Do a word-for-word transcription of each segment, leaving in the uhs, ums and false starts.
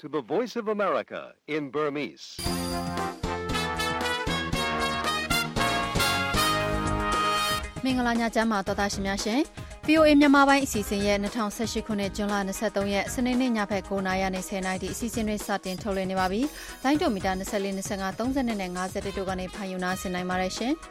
to the Voice of America in Burmese. မင်္ဂလာညချမ်းပါတော်သားရှင်များရှင် ဗီအိုအေ မြန်မာပိုင်းအစီအစဉ်ရဲ့၂၀၁၈ခုနှစ်ဇွန်လ၂၃ရက်စနေနေ့ညဘက်၉နာရီနဲ့၁၀နာရီအစီအစဉ်တွေစတင်ထုတ်လွှင့်နေပါပြီ။လိုင်းတိုမီတာ၂၄ ၂၅ ၃၂နဲ့၅၁တို့ကနေဖန်ယူနာဆင်နိုင်ပါတယ်ရှင်။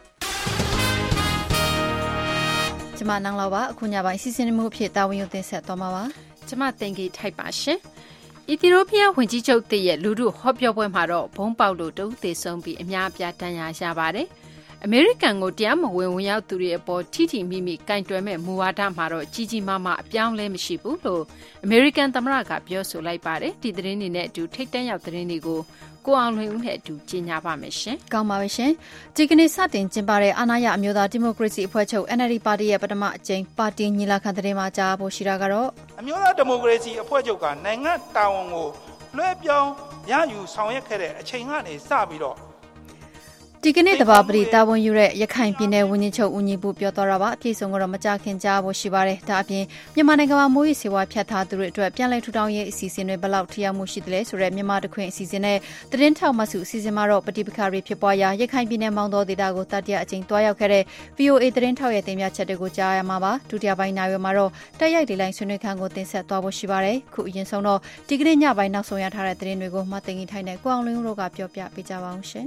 ကျွန်မနန်းလောက်ပါအခုညပိုင်းအစီအစဉ်မှုအဖြစ်တာဝန်ယူတင်ဆက်သွားမှာပါ။ကျွန်မတင်ကြီးထိုက်ပါရှင်။အီသီယိုးပီးယားဝန်ကြီးချုပ်တရဲ့လူထုဟောပြောပွဲမှာတော့ဘုံပေါက်လို့တဦးသေဆုံးပြီးအများအပြားတန်ရာရပါတယ်။အမေရိကန်ကိုတရားမဝင်ဝင်ရောက်သူတွေအပေါ်ထိထိမိမိကင်တွယ်မဲ့မူဝါဒမှာတော့ကြီးကြီးမားမားအပြောင်းလဲမရှိဘူးလို့အမေရိကန်သမ္မတကပြောဆိုလိုက်ပါတယ်ဒီသတင်းတွေနဲ့အတူထိတ်တန့်ရောက်သတင်းတွေကိုကိုအောင်လွင်ဦးနဲ့အတူကြီးညာပါမယ်ရှင်ကောင်းပါပြီရှင်ဒီကနေ့စတင်ကျင်းပတဲ့အာဏာရအမျိုးသားဒီမိုကရေစီအဖွဲ့ချုပ် N L D ပါတီရဲ့ပထမအကြိမ်ပါတီညီလာခံသတင်းမှာကြားဖို့ရှိတာကတော့အမျိုးသားဒီမိုကရေစီအဖွဲ့ချုပ်ကနိုင်ငံတာဝန်ကိုလွှဲပြောင်းရယူဆောင်ရွက်ခဲ့တဲ့အချိန်ကနေစပြီးတော့ဒီကနေ့တဘာပတိတာဝန်ယူတဲ့ရခိုင်ပြည်နယ်ဝန်ကြီးချုပ်ဦးညီဘူးပြောသွားတာပါအပြည့်စုံကတော့မကြခင်ကြားဖို့ရှိပါတယ်ဒါအပြင်မြန်မာနိုင်ငံမှာမိုးရေစေဝါဖြတ်ထားသူတွေအတွက်ပြန်လည်ထူထောင်ရေးအစီအစဉ်တွေဘယ်လောက်ထိရောက်မှုရှိသလဲဆိုတဲ့မြန်မာတခွင်အစီအစဉ်နဲ့သတင်းထောက်မဆုအစီအစဉ်မှာတော့ပဋိပက္ခတွေဖြစ်ပွားရာရခိုင်ပြည်နယ်မောင်တော်ဒေသကိုတတိယအကြိမ်တွားရောက်ခဲ့တဲ့ ဗီအိုအေ သတင်းထောက်ရဲ့တင်ပြချက်တွေကိုကြားရမှာပါဒုတိယပိုင်းနာရီမှာတော့တိုက်ရိုက်ဒီလိုင်းဆွေးနွေးခန်းကိုတင်ဆက်သွားဖို့ရှိပါတယ်ခုအရင်ဆုံးတော့ဒီကနေ့ညပိုင်းနောက်ဆုံးရထားတဲ့သတင်းတွေကိုမသိငီထိုင်နဲ့ကိုအောင်လင်းတို့ကပြောပြပေးကြပါအောင်ရှင်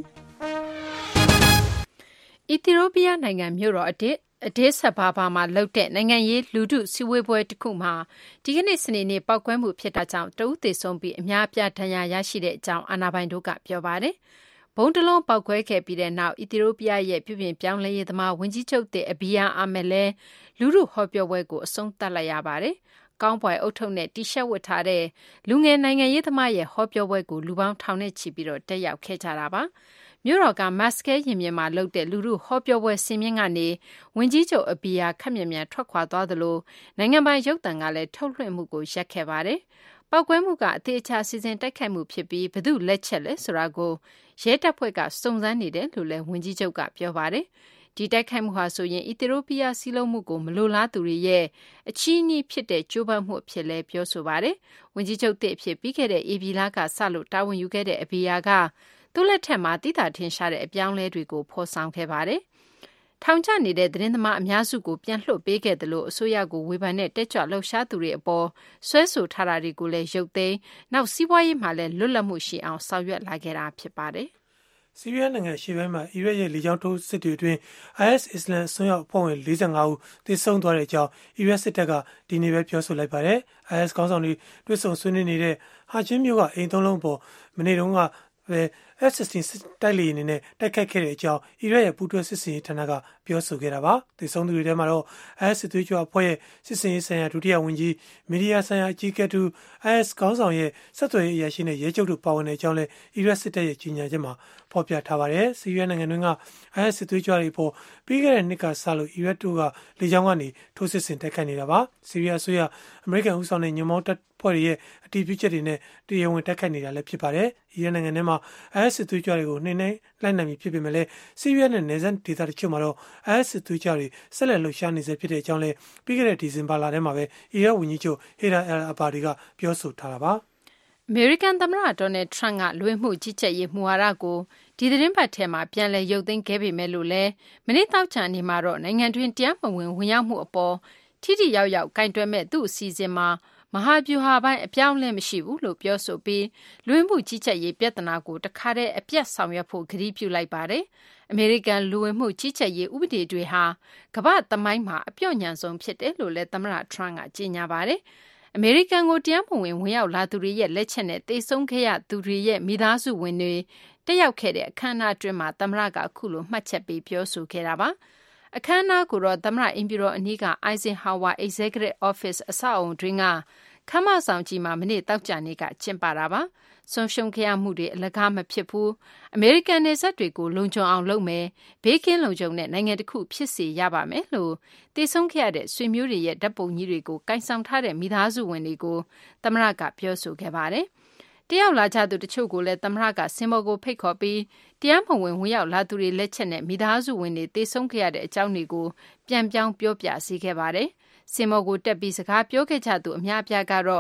အီသီယိုးပီးယားနိုင်ငံမြို့တော်အဒစ်အဒစ်ဆဘာဘာမှာလုပ်တဲ့နိုင်ငံရေးလူထုစည်းဝေးပွဲတစ်ခုမှာဒီကနေ့စနေနေ့ပောက်ကွဲမှုဖြစ်တာကြောင့်တဦးသေဆုံးပြီးအများအပြားဒဏ်ရာရရှိတဲ့အကြောင်းအာဏာပိုင်တို့ကပြောပါတယ်။ဘုံတလုံးပောက်ကွဲခဲ့ပြီးတဲ့နောက်အီသီယိုးပီးယားရဲ့ပြည်ပြင်ပြောင်းလဲရေးသမားဝန်ကြီးချုပ်တဲ့အဘီယာအာမက်လဲလူထုဟောပြောပွဲကိုအဆုံးသတ်လိုက်ရပါတယ်။ကောင်းပွိုင်အုပ်ထုပ်နဲ့တီရှပ်ဝတ်ထားတဲ့လူငယ်နိုင်ငံရေးသမားရဲ့ဟောပြောပွဲကိုလူပေါင်းထောင်နဲ့ချီပြီးတော့တက်ရောက်ခဲ့ကြတာပါ။မြို့တော်ကမတ်စကဲရင်ပြင်မှာလုပ်တဲ့လူထုဟောပြောပွဲစင်မြင့်ကနေဝင်ကြီးချုပ်အဘီယာခက်မြင်မြန်ထွက်ခွာသွားသလိုနိုင်ငံပိုင်ရုပ်သံကလည်းထုတ်လွှင့်မှုကိုရပ်ခဲ့ပါတယ်။ပောက်ကွဲမှုကအသေးအချာစီစဉ်တိုက်ခိုက်မှုဖြစ်ပြီးဘယ်သူလက်ချက်လဲဆိုတာကိုရဲတပ်ဖွဲ့ကစုံစမ်းနေတယ်လို့လည်းဝင်ကြီးချုပ်ကပြောပါတယ်။ဒီတိုက်ခိုက်မှုဟာဆိုရင်အီသီယိုးပီးယားစီးလုံးမှုကိုမလိုလားသူတွေရဲ့အချီးနှီးဖြစ်တဲ့ကြိုးပမ်းမှုအဖြစ်လည်းပြောဆိုပါတယ်။ဝင်ကြီးချုပ်တဲ့အဖြစ်ပြီးခဲ့တဲ့အေဗီလာကစလို့တာဝန်ယူခဲ့တဲ့အဘီယာကသူ့လက်ထက်မှာတိတာထင်ရှားတဲ့အပြောင်းလဲတွေကိုဖော်ဆောင်ခဲ့ပါတယ်။ထောင်ချနေတဲ့သတင်းသမားအများစုကိုပြန်လွှတ်ပေးခဲ့တယ်လို့အစိုးရကိုဝေဖန်တဲ့တက်ကြွလှုပ်ရှားသူတွေအပေါ်ဆွဲဆိုထားတာတွေကိုလည်းရုပ်သိမ်းနောက်စီးပွားရေးမှာလည်းလွတ်လပ်မှုရှိအောင်ဆောင်ရွက်လာခဲ့တာဖြစ်ပါတယ်။ဆီးရီးယားနိုင်ငံရှေ့ပိုင်းမှာအီရတ်ရဲ့လေကြောင်းထိုးစစ်တွေအတွင်း I S အစ္စလာမ်အစွန်းရောက်အဖွဲ့ဝင်၄၅ဦးသေဆုံးသွားတဲ့အကြောင်းအီရတ်စစ်တပ်ကဒီနေ့ပဲပြောဆိုလိုက်ပါတယ်။ I S ခေါင်းဆောင်တွေတွေ့ဆုံဆွေးနွေးနေတဲ့ဟာချင်းမြို့ကအိမ်သုံးလုံးပေါ်မနေ့တုန်းကပဲ F sixteen တိုက်လေယာဉ်တွေနဲ့တိုက်ခိုက်ခဲ့တဲ့အကြောင်းအီရတ်ရဲ့ပူးတွဲစစ်စင်ရေးဌာနကပြောဆိုခဲ့တာပါ။သေဆုံးသူတွေထဲမှာတော့ I S စစ်သွေးကြွအဖွဲ့ရဲ့စစ်စင်ရေးဆိုင်ရာဒုတိယဝန်ကြီးမီဒီယာဆိုင်ရာအကြီးအကဲတူ I S ခေါင်းဆောင်ရဲ့ဆက်သွယ်ရေးအရာရှိနဲ့ရဲချုပ်တို့ပါဝင်တဲ့အကြောင်းလည်းအီရတ်စစ်တပ်ရဲ့ကြီးညာချက်မှာဖော်ပြထားပါတယ်။ဆီးရီးယားနိုင်ငံတွင်းက I S စစ်သွေးကြွတွေပေါ်ပြီးခဲ့တဲ့နှစ်ကစလို့အီရတ်တို့ကလေကြောင်းကနေထိုးစစ်ဆင်တိုက်ခိုက်နေတာပါ။ဆီးရီးယားအစိုးရအမေရိကန်ဦးဆောင်တဲ့ညွန့်ပေါင်းတပ်ဖွဲ့တွေရဲ့အတည်ပြုချက်တွေနဲ့တရားဝင်တိုက်ခိုက်နေတာလည်းဖြစ်ပါတယ်။အီရတ်နိုင်ငံထဲမှာ I S စစ်သွေးကြွတွေကိုနှိမ့်နှိမ့်လိုက်နိုင်ပြီဖြစ်ပေမဲ့လည်းဆီးရီးယားနဲ့နယ်စပ်ဒေသတချို့မှာတော့ I S စစ်သွေးကြွတွေဆက်လက်လှုပ်ရှားနေဆဲဖြစ်တဲ့အကြောင်းလည်းပြီးခဲ့တဲ့ဒီဇင်ဘာလထဲမှာပဲအီရတ်ဝန်ကြီးချုပ်ဟေဒါအယ်အဘာဒီကပြောဆိုထားတာပါ။အမေရိကန်သမ္မတဒေါ်နယ်ထရန့်ကလူဝင်မှုကြီးကြပ်ရေးမူဝါဒကိုဒီသတင်းပတ်ထဲမှာပြန်လည်ရုပ်သိမ်းခဲ့ပေမဲ့လို့လည်းမနေ့တောက်ချာနေမှာတော့နိုင်ငံတွင်းတရားမဝင်ဝင်ရောက်မှုအပေါ်ထိထိရောက်ရောက်ကင်တွယ်မဲ့သူ့အစီအစဉ်မှာမဟာဗျူဟာပိုင်းအပြောင်းလဲမရှိဘူးလို့ပြောဆိုပြီးလူဝင်မှုကြီးကြပ်ရေးပြဿနာကိုတခါတည်းအပြတ်ဆောင်ရွက်ဖို့ကတိပြုလိုက်ပါတယ်။အမေရိကန်လူဝင်မှုကြီးကြပ်ရေးဥပဒေတွေဟာကမ္ဘာ့သမိုင်းမှာအပြော့ညံဆုံးဖြစ်တယ်လို့လည်းသမ္မတထရန့်ကကြေညာပါတယ်။အမေရိကန်ကိုတရားမဝင်ဝင်ရောက်လာသူတွေရဲ့လက်ချက်နဲ့သေဆုံးခဲ့ရသူတွေရဲ့မိသားစုဝင်တွေတက်ရောက်ခဲ့တဲ့အခမ်းအနားအတွင်းမှာသမ္မတကအခုလိုမှတ်ချက်ပေးပြောဆိုခဲ့တာပါ။အခမ်းအနားကိုတော့သမ္မတအင်ပြည်တော်အနီးက Eisenhower Executive Office အဆောက်အုံတွင်းကခမ်းမဆောင်ကြီးမှာမနေ့တောက်ကြနေ့ကကျင်းပတာပါ။ဆုံးရှုံးခဲ့ရမှုတွေအလကားမဖြစ်ဘူး။အမေရိကန်နယ်စပ်တွေကိုလုံခြုံအောင်လုပ်မယ်။ဘေးကင်းလုံခြုံတဲ့နိုင်ငံတစ်ခုဖြစ်စေရပါမယ်လို့တည်ဆုံးခဲ့ရတဲ့ဆွေမျိုးတွေရဲ့ဓာတ်ပုံကြီးတွေကိုကိုင်ဆောင်ထားတဲ့မိသားစုဝင်တွေကိုသမ္မတကပြောဆိုခဲ့ပါတယ်။တယောက်လာကြသူတချို့ကိုလည်းသမ္မတကစင်ပေါ်ကိုဖိတ်ခေါ်ပြီးတရားမဝင်ဝင်ရောက်လာသူတွေလက်ချက်နဲ့မိသားစုဝင်တွေတည်ဆုံးခဲ့ရတဲ့အကြောင်းတွေကိုပြန်ပြောင်းပြောပြစေခဲ့ပါတယ်။စင်မော်ကိုတက်ပြီးစကားပြောခဲ့ကြသူအများအပြားကတော့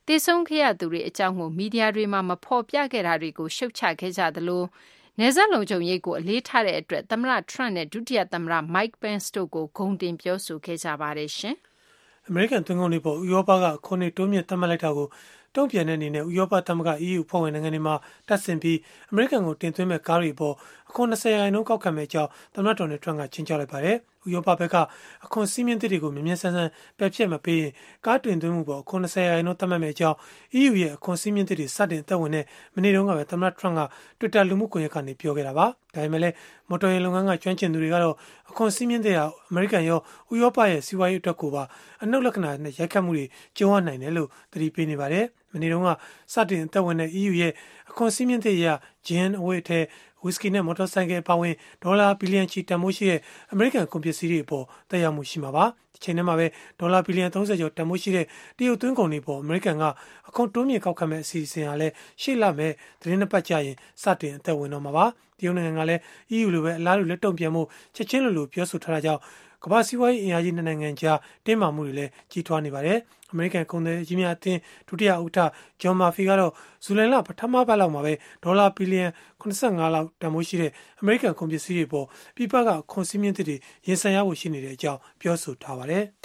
သေဆုံးခဲ့ရသူတွေအကြောင်းကိုမီဒီယာတွေမှာမဖော်ပြခဲ့တာတွေကိုရှုတ်ချခဲ့ကြသလိုနယ်စပ်လုံခြုံရေးကိုအလေးထားတဲ့အတွက်သမ္မတ Trump နဲ့ဒုတိယသမ္မတ Mike Pence တို့ကိုဂုဏ်တင်ပြောဆိုခဲ့ကြပါတယ်ရှင်။ အမေရိကန်သွင်းကုန်တွေပေါ်ဥရောပကအခွန်တွေတိုးမြင့်သတ်မှတ်လိုက်တာကိုတုံ့ပြန်တဲ့အနေနဲ့ဥရောပသမဂ္ဂ E U ဖွဲ့ဝင်နိုင်ငံတွေမှာတပ်ဆင်ပြီးအမေရိကန်ကိုတင်သွင်းမဲ့ကားတွေပေါ်အခွန်၂၀ရာခိုင်နှုန်းကောက်ခံမဲ့ကြောင်းသမ္မတ Donald Trump ကချင်းချောက်လိုက်ပါတယ်။ဥရောပဘက်ကအခွန်စည်းမျဉ်းတွေကိုမြင်မြန်ဆန်းဆန်းပယ်ဖျက်မပေးရင်ကားတင်သွင်းမှုပေါ်အခွန်၂၀ရာခိုင်နှုန်းသတ်မှတ်မဲ့ကြောင်း E U ရဲ့အခွန်စည်းမျဉ်းတွေစတင်အသက်ဝင်တဲ့မနေ့တုန်းကပဲသမ္မတ Trump က Twitter လူမှုကွန်ရက်ကနေပြောခဲ့တာပါ။ဒါပေမဲ့လည်းမော်တော်ယာဉ်လုပ်ငန်းကကျွမ်းကျင်သူတွေကတော့အခွန်စည်းမျဉ်းတွေဟာအမေရိကန်ရောဥရောပရဲ့စီးပွားရေးအတွက်ကိုပါအနှုတ်လက္ခဏာနဲ့ရိုက်ခတ်မှုတွေကျုံရနိုင်တယ်လို့သတိပေးနေပါတယ်။မနေ့တုန်းကစတင်အသက်ဝင်တဲ့ E U ရဲ့အခွန်စည်းမျဉ်းတွေအရဂျင်းအဝတ်အထည်ဝီစကီနဲ့မော်တော်ဆိုင်ကယ်ပါဝင်ဒေါ်လာဘီလီယံချီတန်ဖိုးရှိတဲ့အမေရိကန်ကုန်ပစ္စည်းတွေအပေါ်သက်ရောက်မှုရှိမှာပါ။ဒီချိန်ထဲမှာပဲဒေါ်လာဘီလီယံသုံးဆယ်ကျော်တန်ဖိုးရှိတဲ့တရုတ်သွင်းကုန်တွေပေါ်အမေရိကန်ကအခွန်တိုးမြင့်ကောက်ခံမဲ့အစီအစဉ်ဟာလည်းရှေ့လမဲ့သတင်းနှစ်ပတ်ကြာရင်စတင်အသက်ဝင်တော့မှာပါ။တရုတ်နိုင်ငံကလည်း E U လိုပဲအလားတူလက်တုံ့ပြန်မှုချက်ချင်းလိုလိုပြောဆိုထားတာကြောင့်ကမ္ဘာစီးပွားရေးအင်အားကြီးနိုင်ငံကြားတင်းမာမှုတွေလည်းကြီးထွားနေပါတယ်။အမေရိကန်ကုန်သည်ကြီးများအသင်းဒုတိယဥက္ကဋ္ဌဂျွန်မာဖီကတော့ဇူလိုင်လပထမပတ်လောက်မှာပဲဒေါ်လာဘီလီယံခုနစ်ဆယ့်ငါးလောက်တန်ဖိုးရှိတဲ့အမေရိကန်ကုန်ပစ္စည်းတွေပေါ်ပြည်ပကခွန်စည်းမျဉ်းတွေရင်ဆိုင်ရဖို့ရှိနေတဲ့အကြောင်းပြောဆိုထားပါတယ်။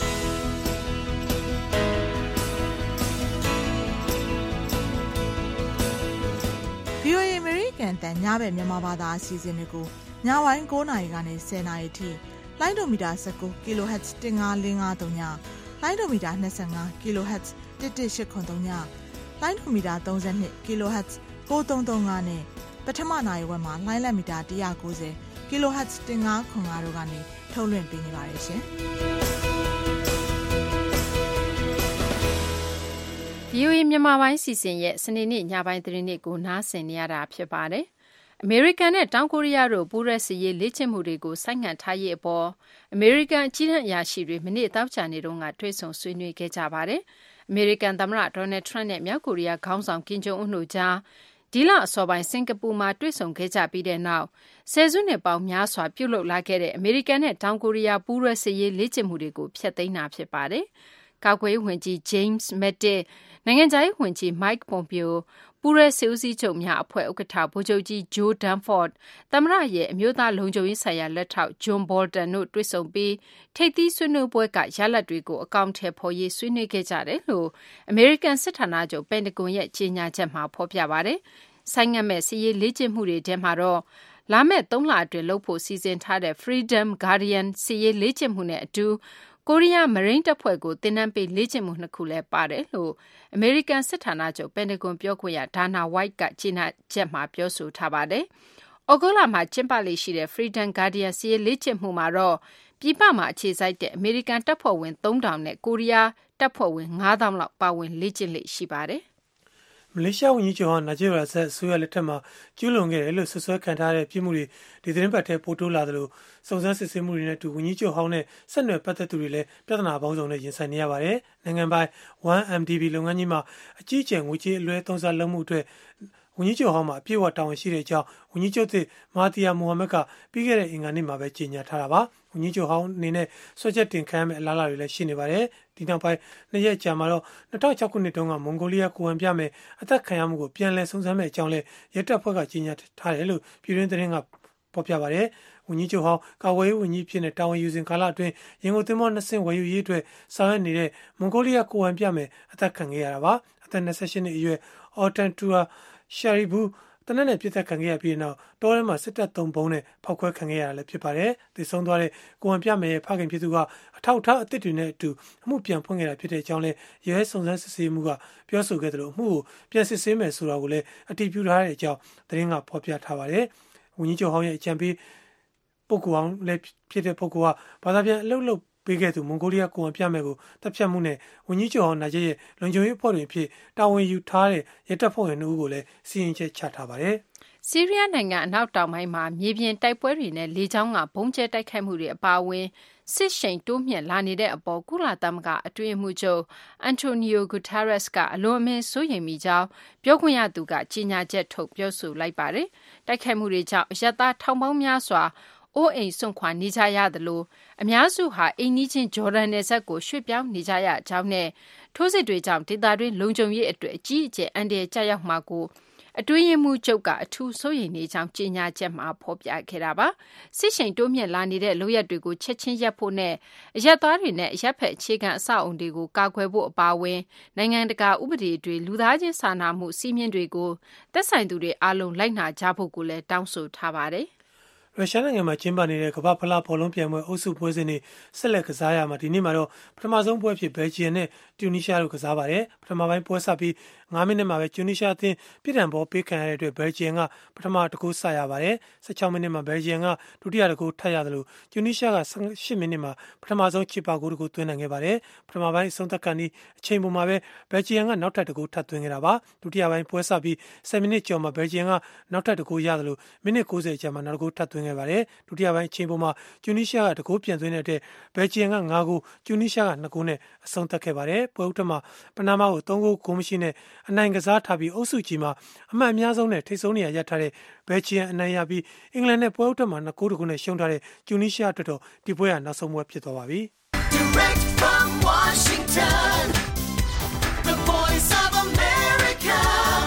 ဗွီအိုအေ American တန်ညဘက်မြန်မာဘာသာအစီအစဉ်တွေကိုညပိုင်း၉နာရီကနေ၁၀နာရီထိလိုင်းဒိုမီတာ၁၉ kilohertz တစ်ငါးလေးငါးသုံးညလိုင်းဒိုမီတာ၂၅ kilohertz တစ်တစ်ရှစ်ခွန်သုံးညလိုင်းဒိုမီတာ၃၂ kilohertz ကိုသုံးသုံးငါနဲ့ပထမနာရီဝက်မှာလိုင်းလက်မီတာ၁၉၀ kilohertz တစ်ငါးခွန်ငါတို့ကနေထုတ်လွှင့်ပေးနေပါတယ်ရှင်။ဗွီအိုအေမြန်မာပိုင်းစီစဉ်ရဲ့စနေနေ့ညပိုင်းသတင်းတွေကိုနားဆင်နေရတာဖြစ်ပါတယ်။အမေရိကန်နဲ့တောင်ကိုရီးယားတို့ပူးရဲစစ်ရေးလေ့ကျင့်မှုတွေကိုဆိုင်းငံ့ထားရေးအပေါ်အမေရိကန်အကြီးတန်းအရာရှိတွေမနေ့တောက်ချာနေတုန်းကတွေ့ဆုံဆွေးနွေးခဲ့ကြပါတယ်။အမေရိကန်သမ္မတဒေါ်နယ်ထရန့်နဲ့မြောက်ကိုရီးယားခေါင်းဆောင်ကင်ဂျုံအွန်းတို့ကြားဒီလအစောပိုင်းစင်ကာပူမှာတွေ့ဆုံခဲ့ကြပြီးတဲ့နောက်ဆယ်စုနှစ်ပေါင်းများစွာပြုလုပ်လာခဲ့တဲ့အမေရိကန်နဲ့တောင်ကိုရီးယားပူးရဲစစ်ရေးလေ့ကျင့်မှုတွေကိုဖျက်သိမ်းတာဖြစ်ပါတယ်။ကာကွယ်ရေးဝန်ကြီး James Mattis နိုင်ငံခြားရေးဝန်ကြီး Mike Pompeo ပူးရဲစစ်ဦးစီးချုပ်များအဖွဲ့ဥက္ကဋ္ဌဗိုလ်ချုပ်ကြီး Joe Dunford သမ္မတရဲ့အမျိုးသားလုံခြုံရေးဆိုင်ရာလက်ထောက် John Bolton တို့တွေ့ဆုံပြီးထိပ်သီးဆွေးနွေးပွဲကရလဒ်တွေကိုအကောင်အထည်ဖော်ရေးဆွေးနွေးခဲ့ကြတယ်လို့အမေရိကန်စစ်ဌာနချုပ်ပန်တဂွန်ရဲ့ကြေညာချက်မှာဖော်ပြပါတယ်။ဆိုင်းငံ့မဲ့စစ်ရေးလေ့ကျင့်မှုတွေထဲမှာတော့လာမယ့်သုံးလအတွင်းလုပ်ဖို့စီစဉ်ထားတဲ့ Freedom Guardian စစ်ရေးလေ့ကျင့်မှုနဲ့အတူကိုရီးယားမရိန်းတပ်ဖွဲ့ကိုတင်နန်းပေးလေ့ကျင့်မှုနှစ်ခုလည်းပါတယ်လို့အမေရိကန်စစ်ဌာနချုပ်ပန်တဂွန်ပြောခွင့်ရဒါနာဝိုက်ကကြေညာချက်မှာပြောဆိုထားပါတယ်။ဩဂုတ်လမှာကျင်းပလေ့ရှိတဲ့ Freedom Guardian စစ်ရေးလေ့ကျင့်မှုမှာတော့ပြည်ပမှာအခြေစိုက်တဲ့အမေရိကန်တပ်ဖွဲ့ဝင်သုံးထောင်နဲ့ကိုရီးယားတပ်ဖွဲ့ဝင်ငါးသောင်းလောက်ပါဝင်လေ့ကျင့်လေ့ရှိပါတယ်။မလေးရှားဝန်ကြီးချုပ်ဟောင်းနာဂျစ်ရာဇတ်အစိုးရလက်ထက်မှာကျူးလွန်ခဲ့တယ်လို့ဆွဆွဲခံထားတဲ့ပြည်မှုတွေဒီသတင်းပတ်ထဲပို့တိုးလာသလိုစုံစမ်းစစ်ဆေးမှုတွေနဲ့တူဝန်ကြီးချုပ်ဟောင်းနဲ့ဆက်နွယ်ပတ်သက်သူတွေလည်းပြဿနာပေါင်းစုံနဲ့ရင်ဆိုင်နေရပါတယ်။နိုင်ငံပိုင် one M D B လုပ်ငန်းကြီးမှာအကြီးအကျယ်ငွေကြေးအလွဲသုံးစားလုပ်မှုအတွက်ဝန်ကြီးချုပ်ဟောင်းမှာအပြည့်အဝတာဝန်ရှိတဲ့အကြောင်းဝန်ကြီးချုပ်သစ်မာတီယာမိုဟာမက်ကပြီးခဲ့တဲ့အင်္ဂါနေ့မှာပဲကြေညာထားတာပါ။ဝန်ကြီးချုပ်ဟောင်းအနေနဲ့ဆွဲချက်တင်ခံရမယ့်အလားအလာတွေလည်းရှိနေပါတယ်။ဒီနောက်ပိုင်းနှစ်ရက်ကြာမှာတော့၂၀၀၆ခုနှစ်တုန်းကမွန်ဂိုလီးယားကိုဝန်ပြမယ်အသက်ခံရမှုကိုပြန်လည်စုံစမ်းမယ့်အကြောင်းလည်းရဲတပ်ဖွဲ့ကကြေညာထားတယ်လို့ပြည်တွင်းသတင်းကဖော်ပြပါတယ်။ဝန်ကြီးချုပ်ဟောင်းကာဝေးဝန်ကြီးဖြစ်တဲ့တာဝန်ယူစဉ်ကာလအတွင်းရင်ကုန်သင်္ဘောနှစ်စင်းဝယ်ယူရေးအတွက်ဆောင်ရွက်နေတဲ့မွန်ဂိုလီးယားကိုဝန်ပြမယ်အသက်ခံခဲ့ရတာပါ။အသက်၂၈နှစ်အရွယ်အော်တန်တူယာရှာရီဘူးတနက်နဲ့ပြစ်သက်ခံခဲ့ရပြီးနောက်တောထဲမှာစစ်တပ်သုံးဘုံနဲ့ဖောက်ခွဲခံခဲ့ရတာလည်းဖြစ်ပါတယ်။သေဆုံးသွားတဲ့ကိုဝန်ပြမယ်ရဲ့ဖခင်ဖြစ်သူကအထောက်အထားအသစ်တွေနဲ့အတူအမှုပြန်ဖွင့်ခဲ့တာဖြစ်တဲ့အကြောင်းလည်းရဲစုံစမ်းစစ်ဆေးမှုကပြောဆိုခဲ့တယ်လို့အမှုကိုပြန်စစ်ဆေးမယ်ဆိုတာကိုလည်းအတည်ပြုထားတဲ့အကြောင်းသတင်းကဖော်ပြထားပါတယ်။ဝန်ကြီးချုပ်ဟောင်းရဲ့အကြံပေးပုဂ္ဂိုလ်အောင်လည်းဖြစ်တဲ့ပုဂ္ဂိုလ်ကဘာသာပြန်အလုပ်လုပ်ပေးခဲ့သူမွန်ဂိုလီးယားကိုဝန်ပြမယ်ကိုတပ်ဖြတ်မှုနဲ့ဝန်ကြီးချုပ်ဟောင်းနာဂျစ်ရဲ့လုံခြုံရေးအဖွဲ့တွေဖြစ်တာဝန်ယူထားတဲ့ရဲတပ်ဖွဲ့ဝင်တို့ကိုလည်းစီရင်ချက်ချထားပါတယ်။ဆီးရီးယားနိုင်ငံအနောက်တောင်ပိုင်းမှာမြေပြင်တိုက်ပွဲတွေနဲ့လေကြောင်းကဘုံကျဲတိုက်ခိုက်မှုတွေအပါအဝင်စစ်ရှိန်တိုးမြင့်လာနေတဲ့အပေါ်ကုလသမဂ္ဂအတွင်းမှုချုပ်အန်တိုနီယိုဂူတာရက်စ်ကအလွန်အမင်းစိုးရိမ်မိကြောင်းပြောခွင့်ရသူကကြေညာချက်ထုတ်ပြောဆိုလိုက်ပါတယ်။တိုက်ခိုက်မှုတွေကြောင့်အရပ်သားထောင်ပေါင်းများစွာအိုးအိမ်စွန့်ခွာနေကြရသလိုအများစုဟာအိမ်နီးချင်းဂျော်ဒန်နယ်စပ်ကိုရွှေ့ပြောင်းနေကြရကြောင်းနဲ့ထိုးစစ်တွေကြောင့်ဒေသတွင်းလုံခြုံရေးအတွက်အကြီးအကျယ်အန္တရာယ်ကျရောက်မှာကိုအတွင်းရင်မှုချုပ်ကအထူးစိုးရိမ်နေကြောင်းကြေညာချက်မှာဖော်ပြခဲ့တာပါစစ်ရှိန်တိုးမြင့်လာနေတဲ့လုပ်ရက်တွေကိုချက်ချင်းရပ်ဖို့နဲ့အရက်သားတွေနဲ့ရပ်ဖက်အခြေခံအဆောက်အုံတွေကိုကာကွယ်ဖို့အပါအဝင်နိုင်ငံတကာဥပဒေတွေလူသားချင်းစာနာမှုစီမင်းတွေကိုသက်ဆိုင်သူတွေအားလုံးလိုက်နာကြဖို့ကိုလည်းတောင်းဆိုထားပါတယ်ရုရှားနိုင်ငံမှာကျင်းပနေတဲ့ကမ္ဘာဖလားဘောလုံးပြိုင်ပွဲအုပ်စုပွဲစဉ်တွေဆက်လက်ကစားရမှာဒီနေ့မှာတော့ပထမဆုံးပွဲဖြစ်ဘယ်လ်ဂျီယံနဲ့တူနီးရှားတို့ကစားပါတယ်ပထမပိုင်းပွဲစပြီးငါးမိနစ်မှာပဲတူနီးရှားအသင်းပြည်ထန်ဘောပေးခံရတဲ့အတွက်ဘယ်လ်ဂျီယံကပထမတကူစရပါတယ်ဆယ်ခြောက်မိနစ်မှာဘယ်လ်ဂျီယံကဒုတိယတကူထပ်ရတယ်လို့တူနီးရှားကဆယ်ရှစ်မိနစ်မှာပထမဆုံးချစ်ပါကိုတကူသွင်းနိုင်ခဲ့ပါတယ်ပထမပိုင်းအဆုံးသတ်ကန်ဒီအချိန်ပေါ်မှာပဲဘယ်လ်ဂျီယံကနောက်ထပ်တကူထပ်သွင်းခဲ့တာပါဒုတိယပိုင်းပွဲစပြီးဆယ်မိနစ်ကျော်မှာဘယ်လ်ဂျီယံကနောက်ထပ်တကူရတယ်လို့မိနစ်ကိုးဆယ်ကြာမှာနောက်တကူထပ်သွင်းခဲ့ပါတယ်ဒုတိယပိုင်းအချိန်ပေါ်မှာတူနီးရှားကတကူပြန်သွင်းတဲ့အတွက်ဘယ်လ်ဂျီယံကငါးဂိုးတူနီးရှားကနှစ်ဂိုးနဲ့အဆုံးသတ်ခဲ့ပါတယ်ပွဲဥထက်မှာပနားမားကိုသုံးဂိုးဂိုးမရှိနဲ့အနိုင်ကစားထားပြီးအုပ်စုကြီးမှာအမှတ်အများဆုံးနဲ့ထိပ်ဆုံးနေရာရထားတဲ့ဘယ်လ်ဂျီယံအနိုင်ရပြီးအင်္ဂလန်နဲ့ပွဲဥထက်မှာနှစ်ဂိုးတကူနဲ့ရှုံးထားတဲ့တူနီးရှားအတွက်တော့ဒီပွဲကနောက်ဆုံးပွဲဖြစ်သွားပါပြီ Direct from Washington The Voice of America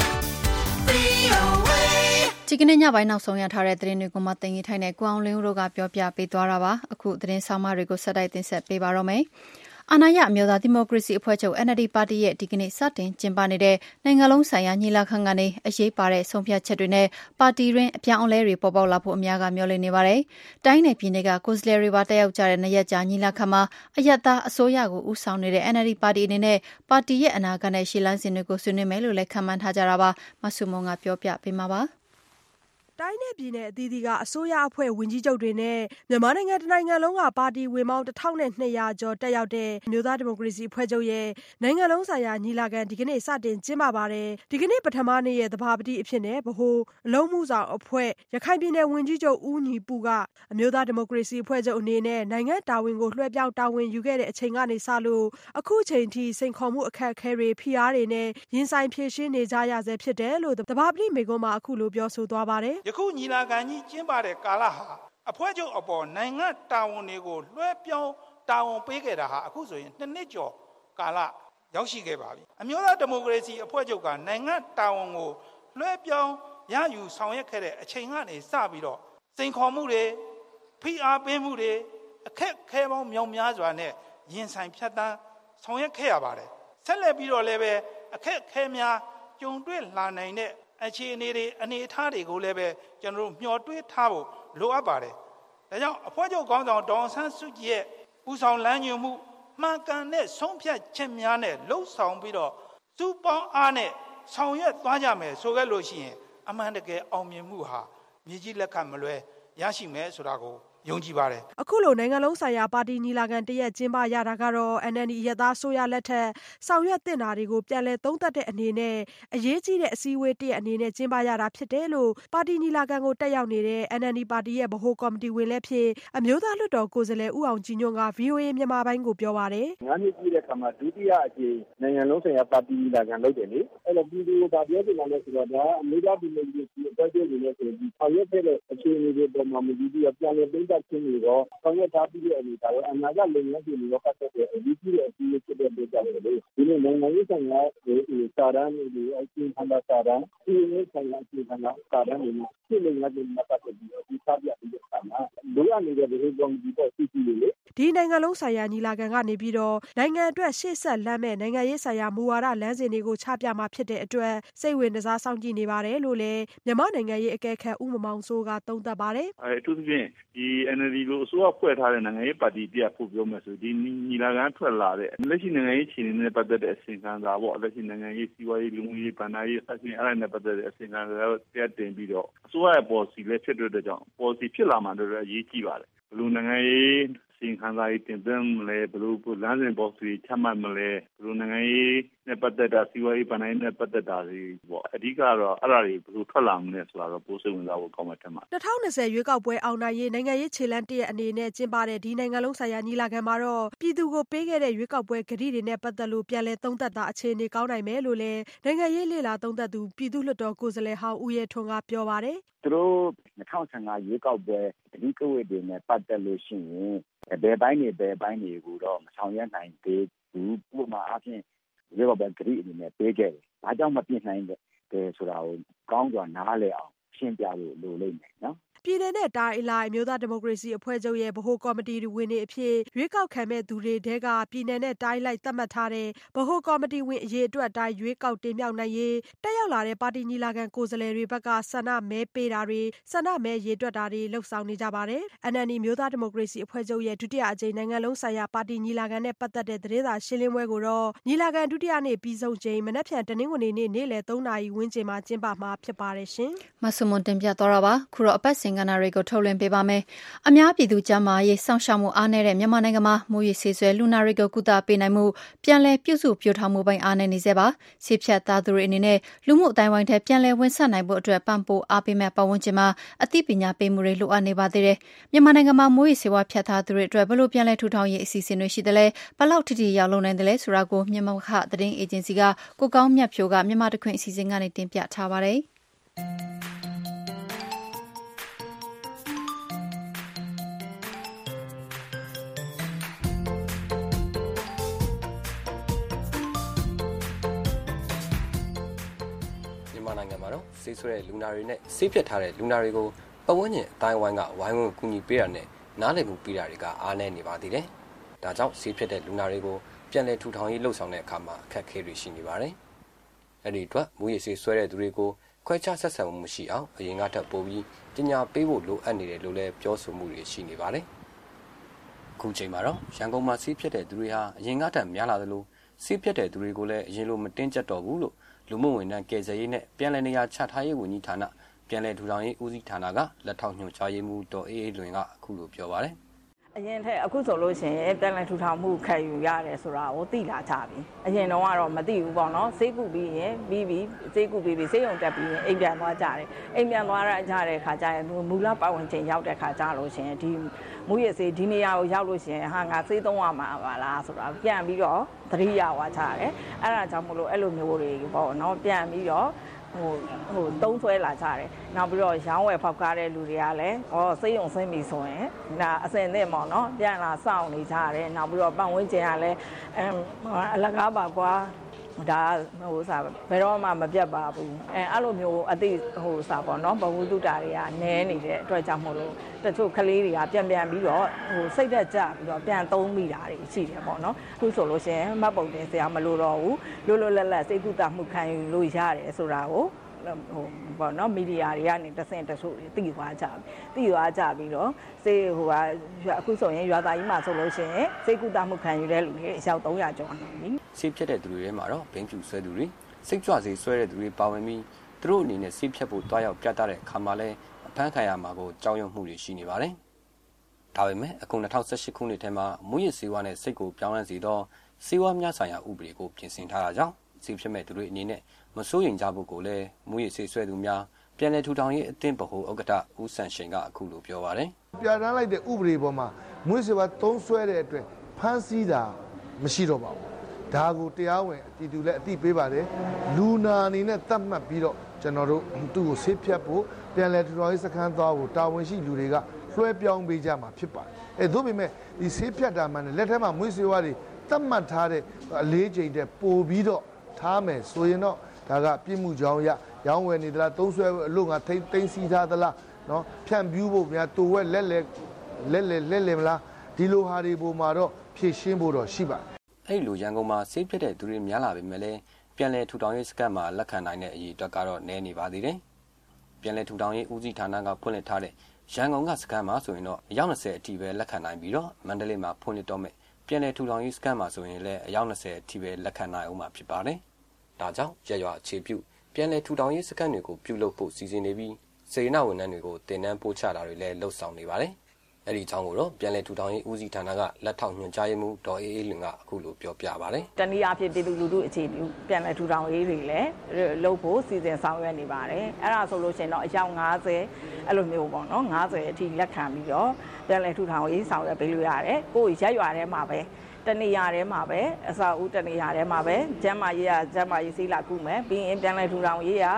V O A ဒီကနေ့ညပိုင်းနောက်ဆုံးရထားတဲ့သတင်းတွေကိုမှတင်ပြထိုင်တဲ့ကိုအောင်လင်းဦးတို့ကပြောပြပေးသွားတာပါအခုသတင်းဆောင်မတွေကိုဆက်တိုက်တင်ဆက်ပေးပါတော့မယ်အာဏာရအမျိုးသားဒီမိုကရေစီအဖွဲ့ချုပ် N L D ပါတီရဲ့ဒီကနေ့စတင်ကျင်းပနေတဲ့နိုင်ငံလုံးဆိုင်ရာညီလာခံကနေအရေးပါတဲ့ဆုံးဖြတ်ချက်တွေနဲ့ပါတီရင်းအပြောင်းအလဲတွေပေါ်ပေါက်လာဖို့အများကမျှော်လင့်နေပါတယ်။တိုင်းနယ်ပြည်နယ်ကကိုယ်စားလှယ်တွေပါတက်ရောက်ကြတဲ့နှစ်ရက်ကြာညီလာခံမှာအယက်သားအစိုးရကိုဦးဆောင်နေတဲ့ N L D ပါတီအနေနဲ့ပါတီရဲ့အနာဂတ်နဲ့ရှေ့လန်းစဉ်တွေကိုဆွေးနွေးမယ်လို့လည်းခန့်မှန်းထားကြတာပါ။မဆုမွန်ကပြောပြပေးမှာပါ။တိုင်းနယ်ပြည်နယ်အသီးသီးကအစိုးရအဖွဲ့ဝင်ကြီးချုပ်တွေနဲ့မြန်မာနိုင်ငံတနိုင်ငံလုံးကပါတီဝင်ပေါင်းတစ်ထောင်နှစ်ရာကျော်တက်ရောက်တဲ့အမျိုးသားဒီမိုကရေစီအဖွဲ့ချုပ်ရဲ့နိုင်ငံလုံးဆိုင်ရာညီလာခံဒီကနေ့စတင်ကျင်းပပါတယ်ဒီကနေ့ပထမနေ့ရဲ့သဘာပတိအဖြစ်နဲ့ဗဟိုအလုံးမှုဆောင်အဖွဲ့ရခိုင်ပြည်နယ်ဝင်ကြီးချုပ်ဦးညီပူကအမျိုးသားဒီမိုကရေစီအဖွဲ့ချုပ်အနေနဲ့နိုင်ငံတာဝန်ကိုလွှဲပြောင်းတာဝန်ယူခဲ့တဲ့အချိန်ကနေစလို့အခုချိန်ထိစိန်ခေါ်မှုအခက်အခဲတွေဖိအားတွေနဲ့ရင်ဆိုင်ဖြေရှင်းနေကြရဆဲဖြစ်တယ်လို့သဘာပတိမိန့်ခွန်းမှာအခုလိုပြောဆိုသွားပါတယ်ယခုညီလာခံကြီးကျင်းပတဲ့ကာလဟာအဖွဲ့ချုပ်အပေါ်နိုင်ငံတာဝန်တွေကိုလွှဲပြောင်းတာဝန်ပေးခဲ့တာဟာအခုဆိုရင်နှစ်နှစ်ကျော်ကာလရောက်ရှိခဲ့ပါပြီအမျိုးသားဒီမိုကရေစီအဖွဲ့ချုပ်ကနိုင်ငံတာဝန်ကိုလွှဲပြောင်းရယူဆောင်ရွက်ခဲ့တဲ့အချိန်ကနေစပြီးတော့စိန်ခေါ်မှုတွေဖိအားပေးမှုတွေအခက်ခဲပေါင်းမြောက်များစွာနဲ့ရင်ဆိုင်ဖြတ်တန်းဆောင်ရွက်ခဲ့ရပါတယ်ဆက်လက်ပြီးတော့လည်းပဲအခက်ခဲများကြုံတွေ့လာနိုင်တဲ့အခြေအနေတွေအနေအထားတွေကိုလည်းပဲကျွန်တော်တို့မျှော်တွေးထားဖို့လိုအပ်ပါတယ်။ဒါကြောင့်အဖွဲ့ချုပ်ခေါင်းဆောင်ဒေါအောင်ဆန်းစုကြည်ရဲ့ဦးဆောင်လမ်းညွှန်မှုမှန်ကန်တဲ့ဆုံးဖြတ်ချက်များနဲ့လှုပ်ဆောင်ပြီးတော့စူးပေါင်းအားနဲ့ဆောင်ရွက်သွားကြမယ်ဆိုခဲ့လို့ရှိရင်အမှန်တကယ်အောင်မြင်မှုဟာမြေကြီးလက်ခံမလွဲရရှိမယ်ဆိုတာကိုယုံကြည်ပါတယ်အခုလိုနိုင်ငံလုံးဆိုင်ရာပါတီညီလာခံတရက်ကျင်းပရတာကတော့ N L D ရသားဆိုရလက်ထက်ဆောင်ရွက်တင်တာတွေကိုပြန်လည်သုံးသပ်တဲ့အနေနဲ့အရေးကြီးတဲ့အစည်းအဝေးတရက်အနေနဲ့ကျင်းပရတာဖြစ်တယ်လို့ပါတီညီလာခံကိုတက်ရောက်နေတဲ့ N L D ပါတီရဲ့ဗဟိုကော်မတီဝင်လည်းဖြစ်အမျိုးသားလွှတ်တော်ကိုယ်စားလှယ်ဦးအောင်ကြည်ညွန့်က V O A မြန်မာပိုင်းကိုပြောပါတယ်ငါးနှစ်ပြည့်တဲ့ခါမှာဒုတိယအကြိမ်နိုင်ငံလုံးဆိုင်ရာပါတီညီလာခံလုပ်တယ်လေအဲ့တော့ပြည်သူကပြောချင်တာလဲဆိုတော့ဒါအမျိုးသားဒီမိုကရေစီအဖွဲ့ချုပ်တွေနဲ့ဆိုပြီးဆောင်ရွက်ခဲ့တဲ့အခြေအနေတွေပေါ်မှာမူတည်ပြီးပြန်လည်သုံးသပ်ခြင်းတွေတော့ဆောင်ရွက်ထားပြီးတဲ့အနေဒါရောအနာဂတ်လုံခြုံရေးတွေရောပတ်သက်တဲ့အရေးကြီးတဲ့အစီအစဉ်ဖြစ်တဲ့အတွက်ကြောင့်လေဒီနေ့နိုင်ငံရေးဆိုင်ရာစာတမ်းတွေအစီအစဉ်စာတမ်းဒီနေ့ဆိုင်ရာအစီအစဉ်စာတမ်းတွေပြည်လုံရေးတွေမှာပတ်သက်ပြီးဒီစာပြပြီးတဲ့အခါမှာလိုအပ်နေတဲ့ဗဟိုကော်မတီပေါ်စီစီတွေလေဒီနိုင်ငံလုံးဆိုင်ရာညီလာခံကနေပြီးတော့နိုင်ငံအတွက်ရှေ့ဆက်လမ်းမဲ့နိုင်ငံရေးဆိုင်ရာမူဝါဒလမ်းစဉ်တွေကိုချပြမှာဖြစ်တဲ့အတွက်စိတ်ဝင်စားစောင့်ကြည့်နေပါတယ်လို့လည်းမြန်မာနိုင်ငံရေးအကဲခတ်ဦးမောင်စိုးကသုံးသပ်ပါတယ်အဲအထူးသဖြင့်ဒီ N L D လို့အစိုးရဖွဲ့ထားတဲ့နိုင်ငံရေးပါတီတရားဖို့ပြောမယ်ဆိုဒီညီလာခံထွက်လာတဲ့လက်ရှိနိုင်ငံရေးအခြေအနေနဲ့ပတ်သက်တဲ့အစီအစဉ်သာပေါ့လက်ရှိနိုင်ငံရေးစီးပွားရေးလူမှုရေးဗဏ္ဍာရေးအစီအစဉ်အဲ့ဒါနဲ့ပတ်သက်တဲ့အစီအစဉ်သာတရားတင်ပြီးတော့အစိုးရရဲ့ policy လည်းဖြစ်တဲ့အတွက်ကြောင့် policy ဖြစ်လာမှတော့အရေးကြီးပါတယ်ဘယ်လိုနိုင်ငံရေးစီခံစားရေးတင်သွင်းမလဲဘယ်လိုလမ်းစဉ်ပေါ်စီချမှတ်မလဲဘယ်လိုနိုင်ငံရေးနဲ့ပတ်သက်တာစီးပွားရေးဗဏ္ဍာရေးနဲ့ပတ်သက်တာတွေပေါ့အဓိကတော့အဲ့ဒါတွေဘယ်လိုထွက်လာမလဲဆိုတာတော့ပိုစိတ်ဝင်စားဖို့ကောင်းမှထင်ပါတwenty twentyရွေးကောက်ပွဲအောင်နိုင်ရေးနိုင်ငံရေးခြေလှမ်းတရက်အနေနဲ့ကျင်းပတဲ့ဒီနိုင်ငံလုံးဆိုင်ရာညီလာခံမှာတော့ပြည်သူကိုပေးခဲ့တဲ့ရွေးကောက်ပွဲကတိတွေနဲ့ပတ်သက်လို့ပြန်လည်သုံးသပ်တာအခြေအနေကောင်းနိုင်မယ်လို့လည်းနိုင်ငံရေးလေ့လာသုံးသပ်သူပြည်သူ့လွှတ်တော်ကိုယ်စားလှယ်ဟောင်းဦးရဲထွန်းကပြောပါတယ်သူတို့twenty fifteenရွေးကောက်ပွဲဒီကဝေတွေနဲ့ပတ်သက်လို့ရှိရင်ဘယ်ပိုင်းနေဘယ်ပိုင်းတွေကိုတော့မဆောင်ရွက်နိုင်သေးဘူးဥပမာအားဖြင့်ဒီလိုပဲဂရိအနေနဲ့ပေးခဲ့တယ်။ဘာကြောင့်မပြည့်နိုင်လဲဆိုတာကိုကောင်းစွာနားလည်အောင်ရှင်းပြလို့လိုလိမ့်မယ်နော်။ပြည်내နဲ့တိုင်းအလိုက်မျိုးသားဒီမိုကရေစီအဖွဲ့ချုပ်ရဲ့ဗဟိုကော်မတီဝင်တွေအဖြစ်ရွေးကောက်ခံမဲ့သူတွေတဲကပြည်내နဲ့တိုင်းလိုက်သတ်မှတ်ထားတဲ့ဗဟိုကော်မတီဝင်အရေးအတွက်တိုင်းရွေးကောက်တင်မြှောက်နိုင်ရေးတက်ရောက်လာတဲ့ပါတီညီလာခံကိုယ်စားလှယ်တွေဘက်ကဆန္ဒမဲပေးတာတွေဆန္ဒမဲရေတွက်တာတွေလှုပ်ဆောင်နေကြပါတယ်။ အန် အန် ဒီ မျိုးသားဒီမိုကရေစီအဖွဲ့ချုပ်ရဲ့ဒုတိယအကြိမ်နိုင်ငံလုံးဆိုင်ရာပါတီညီလာခံနဲ့ပတ်သက်တဲ့သတင်းစာရှင်းလင်းပွဲကိုတော့ညီလာခံဒုတိယနေ့ပြီးဆုံးချိန်မနက်ဖြန်တနင်္ဂနွေနေ့နေ့လယ်သုံးနာရီဝန်းကျင်မှာကျင်းပမှာဖြစ်ပါတယ်ရှင်။မဆုမွန်တင်ပြသွားတာပါ။ခုတော့အပတ်စဉ်ကဏ္ဍတွေကိုထုတ်လွှင့်ပေးပါမယ်။အများပြည်သူကျန်းမာရေးစောင့်ရှောက်မှုအားနည်းတဲ့မြန်မာနိုင်ငံမှာမူရည်ဆေးဆွဲလူနာတွေကိုကုသပေးနိုင်မှုပြန်လည်ပြုစုပြောထားမှုပိုင်းအားနည်းနေစေပါ။ဆေးဖြတ်သားသူတွေအနေနဲ့လူမှုအတိုင်းဝိုင်းထဲပြန်လည်ဝင်ဆက်နိုင်ဖို့အတွက်ပံ့ပိုးအားပေးမဲ့ပတ်ဝန်းကျင်မှာအသိပညာပေးမှုတွေလိုအပ်နေပါသေးတယ်။မြန်မာနိုင်ငံမှာမူရည်ဆေးဝါးဖြတ်ထားသူတွေအတွက်ဘယ်လိုပြန်လည်ထူထောင်ရေးအစီအစဉ်တွေရှိသလဲ။ဘယ်လောက်ထိထိရောက်လုံနိုင်သလဲဆိုတာကိုမြန်မာခသတင်းအေဂျင်စီကကိုကောင်းမြတ်ဖြိုးကမြန်မာတခွင့်အစီအစဉ်ကနေတင်ပြထားပါတယ်။နိုင်ငံမှာတော့ဆေးဆွဲတဲ့လူနာတွေနဲ့ဆေးပြတ်ထားတဲ့လူနာတွေကိုပတ်ဝန်းကျင်အတိုင်းဝိုင်းကဝိုင်းဝန်းကူညီပေးတာနဲ့နားလည်မှုပေးတာတွေကအားနည်းနေပါသေးတယ်။ဒါကြောင့်ဆေးပြတ်တဲ့လူနာတွေကိုပြန်လည်ထူထောင်ရေးလှုပ်ဆောင်တဲ့အခါမှာအခက်အခဲတွေရှိနေပါတယ်။အဲဒီအတွက်မူရည်ဆေးဆွဲတဲ့သူတွေကိုခွဲခြားဆက်ဆံမှုမရှိအောင်အရင်ကထပ်ပိုပြီးပညာပေးဖို့လိုအပ်နေတယ်လို့လည်းပြောဆိုမှုတွေရှိနေပါတယ်။အခုချိန်မှာတော့ရန်ကုန်မှာဆေးပြတ်တဲ့သူတွေဟာအရင်ကထပ်များလာသလိုဆေးပြတ်တဲ့သူတွေကိုလည်းအရင်လိုမတင်းကျပ်တော့ဘူးလို့လူမှုဝန်ထမ်းကယ်ဆယ်ရေးနဲ့ပြန်လည်နေရာချထားရေးဝန်ကြီးဌာနပြန်လည်ထူထောင်ရေးဦးစီးဌာနကလက်ထောက်ညွှန်ကြားရေးမှူးဒေါ်အေးအေးလွင်ကအခုလိုပြောပါတယ်။အရင်ထက်အခုဆိုလို့ရှိရင်ပြန်လည်ထူထောင်မှုခံယူရတယ်ဆိုတာကိုသိလာကြပြီ။အရင်တော့ကတော့မသိဘူးပေါ့နော်။စိတ်ကူပြီးရင်ပြီးပြီးစိတ်ကူပြီးပြီးစိတ်ုံတက်ပြီးရင်အိမ်ပြန်သွားကြတယ်။အိမ်ပြန်သွားကြတဲ့ခါကျရင်မူလပတ်ဝန်းကျင်ရောက်တဲ့ခါကျလို့ရှိရင်ဒီမူရစေဒီနေရာကိုရောက်လို့ရှိရင်ဟာငါစိတ်သုံးရမှာပါလားဆိုတာပြန်ပြီးတော့သတိရသွားကြတယ်။အဲ့ဒါကြောင့်မလို့အဲ့လိုမျိုးတွေပေါ့နော်ပြန်ပြီးတော့ဟိုဟိုတုံးဆွဲလာကြတယ်နောက်ပြီးတော့ရောင်းဝယ်ဖောက်ကားတဲ့လူတွေကလည်းဩစိတ်ုံစိတ်မီဆိုရင်ဒါအစင်နဲ့ပေါ့နော်ပြန်လာစောင့်နေကြတယ်နောက်ပြီးတော့ပတ်ဝန်းကျင်ကလည်းအလကားပါကွာဒါဟိုစားဘယ်တော့မှမပြတ်ပါဘူးအဲအဲ့လိုမျိုးအသိဟိုစားပေါ့နော်ဘဝတုတာတွေကနည်းနေတဲ့အတွက်ကြောင့်မို့လို့တချို့ကလေးတွေကပြန်ပြန်ပြီးတော့ဟိုစိတ်သက်ကြပြီးတော့ပြန်သုံးမိတာတွေရှိတယ်ပေါ့နော်အခုဆိုလို့ရှိရင်မှတ်ပုံတင်စရာမလိုတော့ဘူးလွတ်လွတ်လပ်လပ်စိတ်ကူတာမှုခံယူလို့ရတယ်ဆိုတာကိုဟိုပေါ့နော်မီဒီယာတွေကနေတဆင့်တချို့သိသွားကြပြီသိသွားကြပြီးတော့စေဟိုကအခုဆိုရင်ရွာသားကြီးမှာဆိုလို့ရှိရင်စိတ်ကူတာမှုခံယူတဲ့လူတွေအယောက်သုံးရာကျော်နေပြီဆေးဖြတ်တဲ့သူတွေထဲမှာတော့ဘိန်းဖြူဆွဲသူတွေစိတ်ကြွစေဆွဲတဲ့သူတွေပါဝင်ပြီးသူတို့အနေနဲ့ဆေးဖြတ်ဖို့တွားရောက်ပြသတဲ့အခါမှာလည်းအဖမ်းခံရမှာကိုကြောက်ရွံ့မှုတွေရှိနေပါတယ်။ဒါပေမဲ့အခု၂၀၁၈ခုနှစ်ထဲမှာမူရစ်ဆေးဝါးနဲ့စိတ်ကိုပြောင်းလဲစေသောဆေးဝါးများဆိုင်ရာဥပဒေကိုပြင်ဆင်ထားတာကြောင့်ဆေးဖြတ်မဲ့သူတွေအနေနဲ့မစိုးရိမ်ကြဖို့ကိုလည်းမူရစ်ဆေးဆွဲသူများပြန်လည်ထူထောင်ရေးအသင်းဗဟိုဥက္ကဋ္ဌဦးစံရှိန်ကအခုလိုပြောပါတယ်။ပြဋ္ဌာန်းလိုက်တဲ့ဥပဒေပေါ်မှာမူရစ်ဆေးဝါးသုံးဆွဲတဲ့အတွက်ဖမ်းဆီးတာမရှိတော့ပါဘူး။ဒါကိုတရားဝင်ပြည်သူလည်းအသိပေးပါတယ်လူနာအနေနဲ့သတ်မှတ်ပြီးတော့ကျွန်တော်တို့သူ့ကိုဆေးဖြတ်ဖို့ပြန်လည်ထူထောင်ရေးစခန်းသွားဖို့တာဝန်ရှိလူတွေကလွှဲပြောင်းပေးကြမှာဖြစ်ပါတယ်အဲသို့ပေမဲ့ဒီဆေးဖြတ်တာမှလည်းလက်ထက်မှာမွေးဆေးဝါးတွေသတ်မှတ်ထားတဲ့အလေးချိန်တဲ့ပို့ပြီးတော့ထားမယ်ဆိုရင်တော့ဒါကပြစ်မှုကြောင်းရရောင်းဝယ်နေသလားသုံးဆွဲအလို့ငါထိမ့်သိမ်းစီထားသလားနော်ဖြန့်ပြူးဖို့များတိုဝက်လက်လက်လက်လက်လက်လက်မလားဒီလိုဟာတွေပုံမှာတော့ဖြည့်ရှင်းဖို့တော့ရှိပါတယ်အဲ့လိုရန်ကုန်မှာဆေးပြတ်တဲ့သူတွေများလာပေမဲ့လည်းပြန်လည်ထူထောင်ရေးစခန်းမှာလက်ခံနိုင်တဲ့အရေးအတွက်ကတော့နည်းနေပါသေးတယ်။ပြန်လည်ထူထောင်ရေးဦးစီးဌာနကဖွင့်လှစ်ထားတဲ့ရန်ကုန်ကစခန်းမှာဆိုရင်တော့အယောက်၂၀အထိပဲလက်ခံနိုင်ပြီးတော့မန္တလေးမှာဖွင့်လှစ်တော့မယ်ပြန်လည်ထူထောင်ရေးစခန်းမှာဆိုရင်လည်းအယောက်၂၀အထိပဲလက်ခံနိုင်အောင်မှာဖြစ်ပါတယ်။ဒါကြောင့်ရရွာအခြေပြုပြန်လည်ထူထောင်ရေးစခန်းတွေကိုပြုလုပ်ဖို့စီစဉ်နေပြီးစေနာဝန်ထမ်းတွေကိုတင်နန်းပို့ချတာတွေလည်းလှုပ်ဆောင်နေပါတယ်။အဲ့ဒီအကြောင်းကိုတော့ပြန်လည်ထူထောင်ရေးဦးစီးဌာနကလက်ထောက်ညွှန်ကြားရေးမှူးဒေါ်အေးအေးလွင်ကအခုလိုပြောပြပါတယ်။တနည်းအားဖြင့်ပြည်သူလူထုအခြေပြုပြန်လည်ထူထောင်ရေးတွေလည်းလုပ်ဖို့စီစဉ်ဆောင်ရွက်နေပါတယ်။အဲ့ဒါဆိုလို့ရှိရင်တော့အယောက်၅၀အဲ့လိုမျိုးပေါ့နော်၅၀အထိလက်ခံပြီးတော့ပြန်လည်ထူထောင်ရေးဆောင်ရွက်ပေးလို့ရတယ်။ကိုယ်ရက်ရွာထဲမှာပဲတနေရာထဲမှာပဲအစာဦးတနေရာထဲမှာပဲကျမ်းမာရေးရကျမ်းမာရေးစိတ်လာကုမယ်ပြီးရင်ပြန်လည်ထူထောင်ရေးရ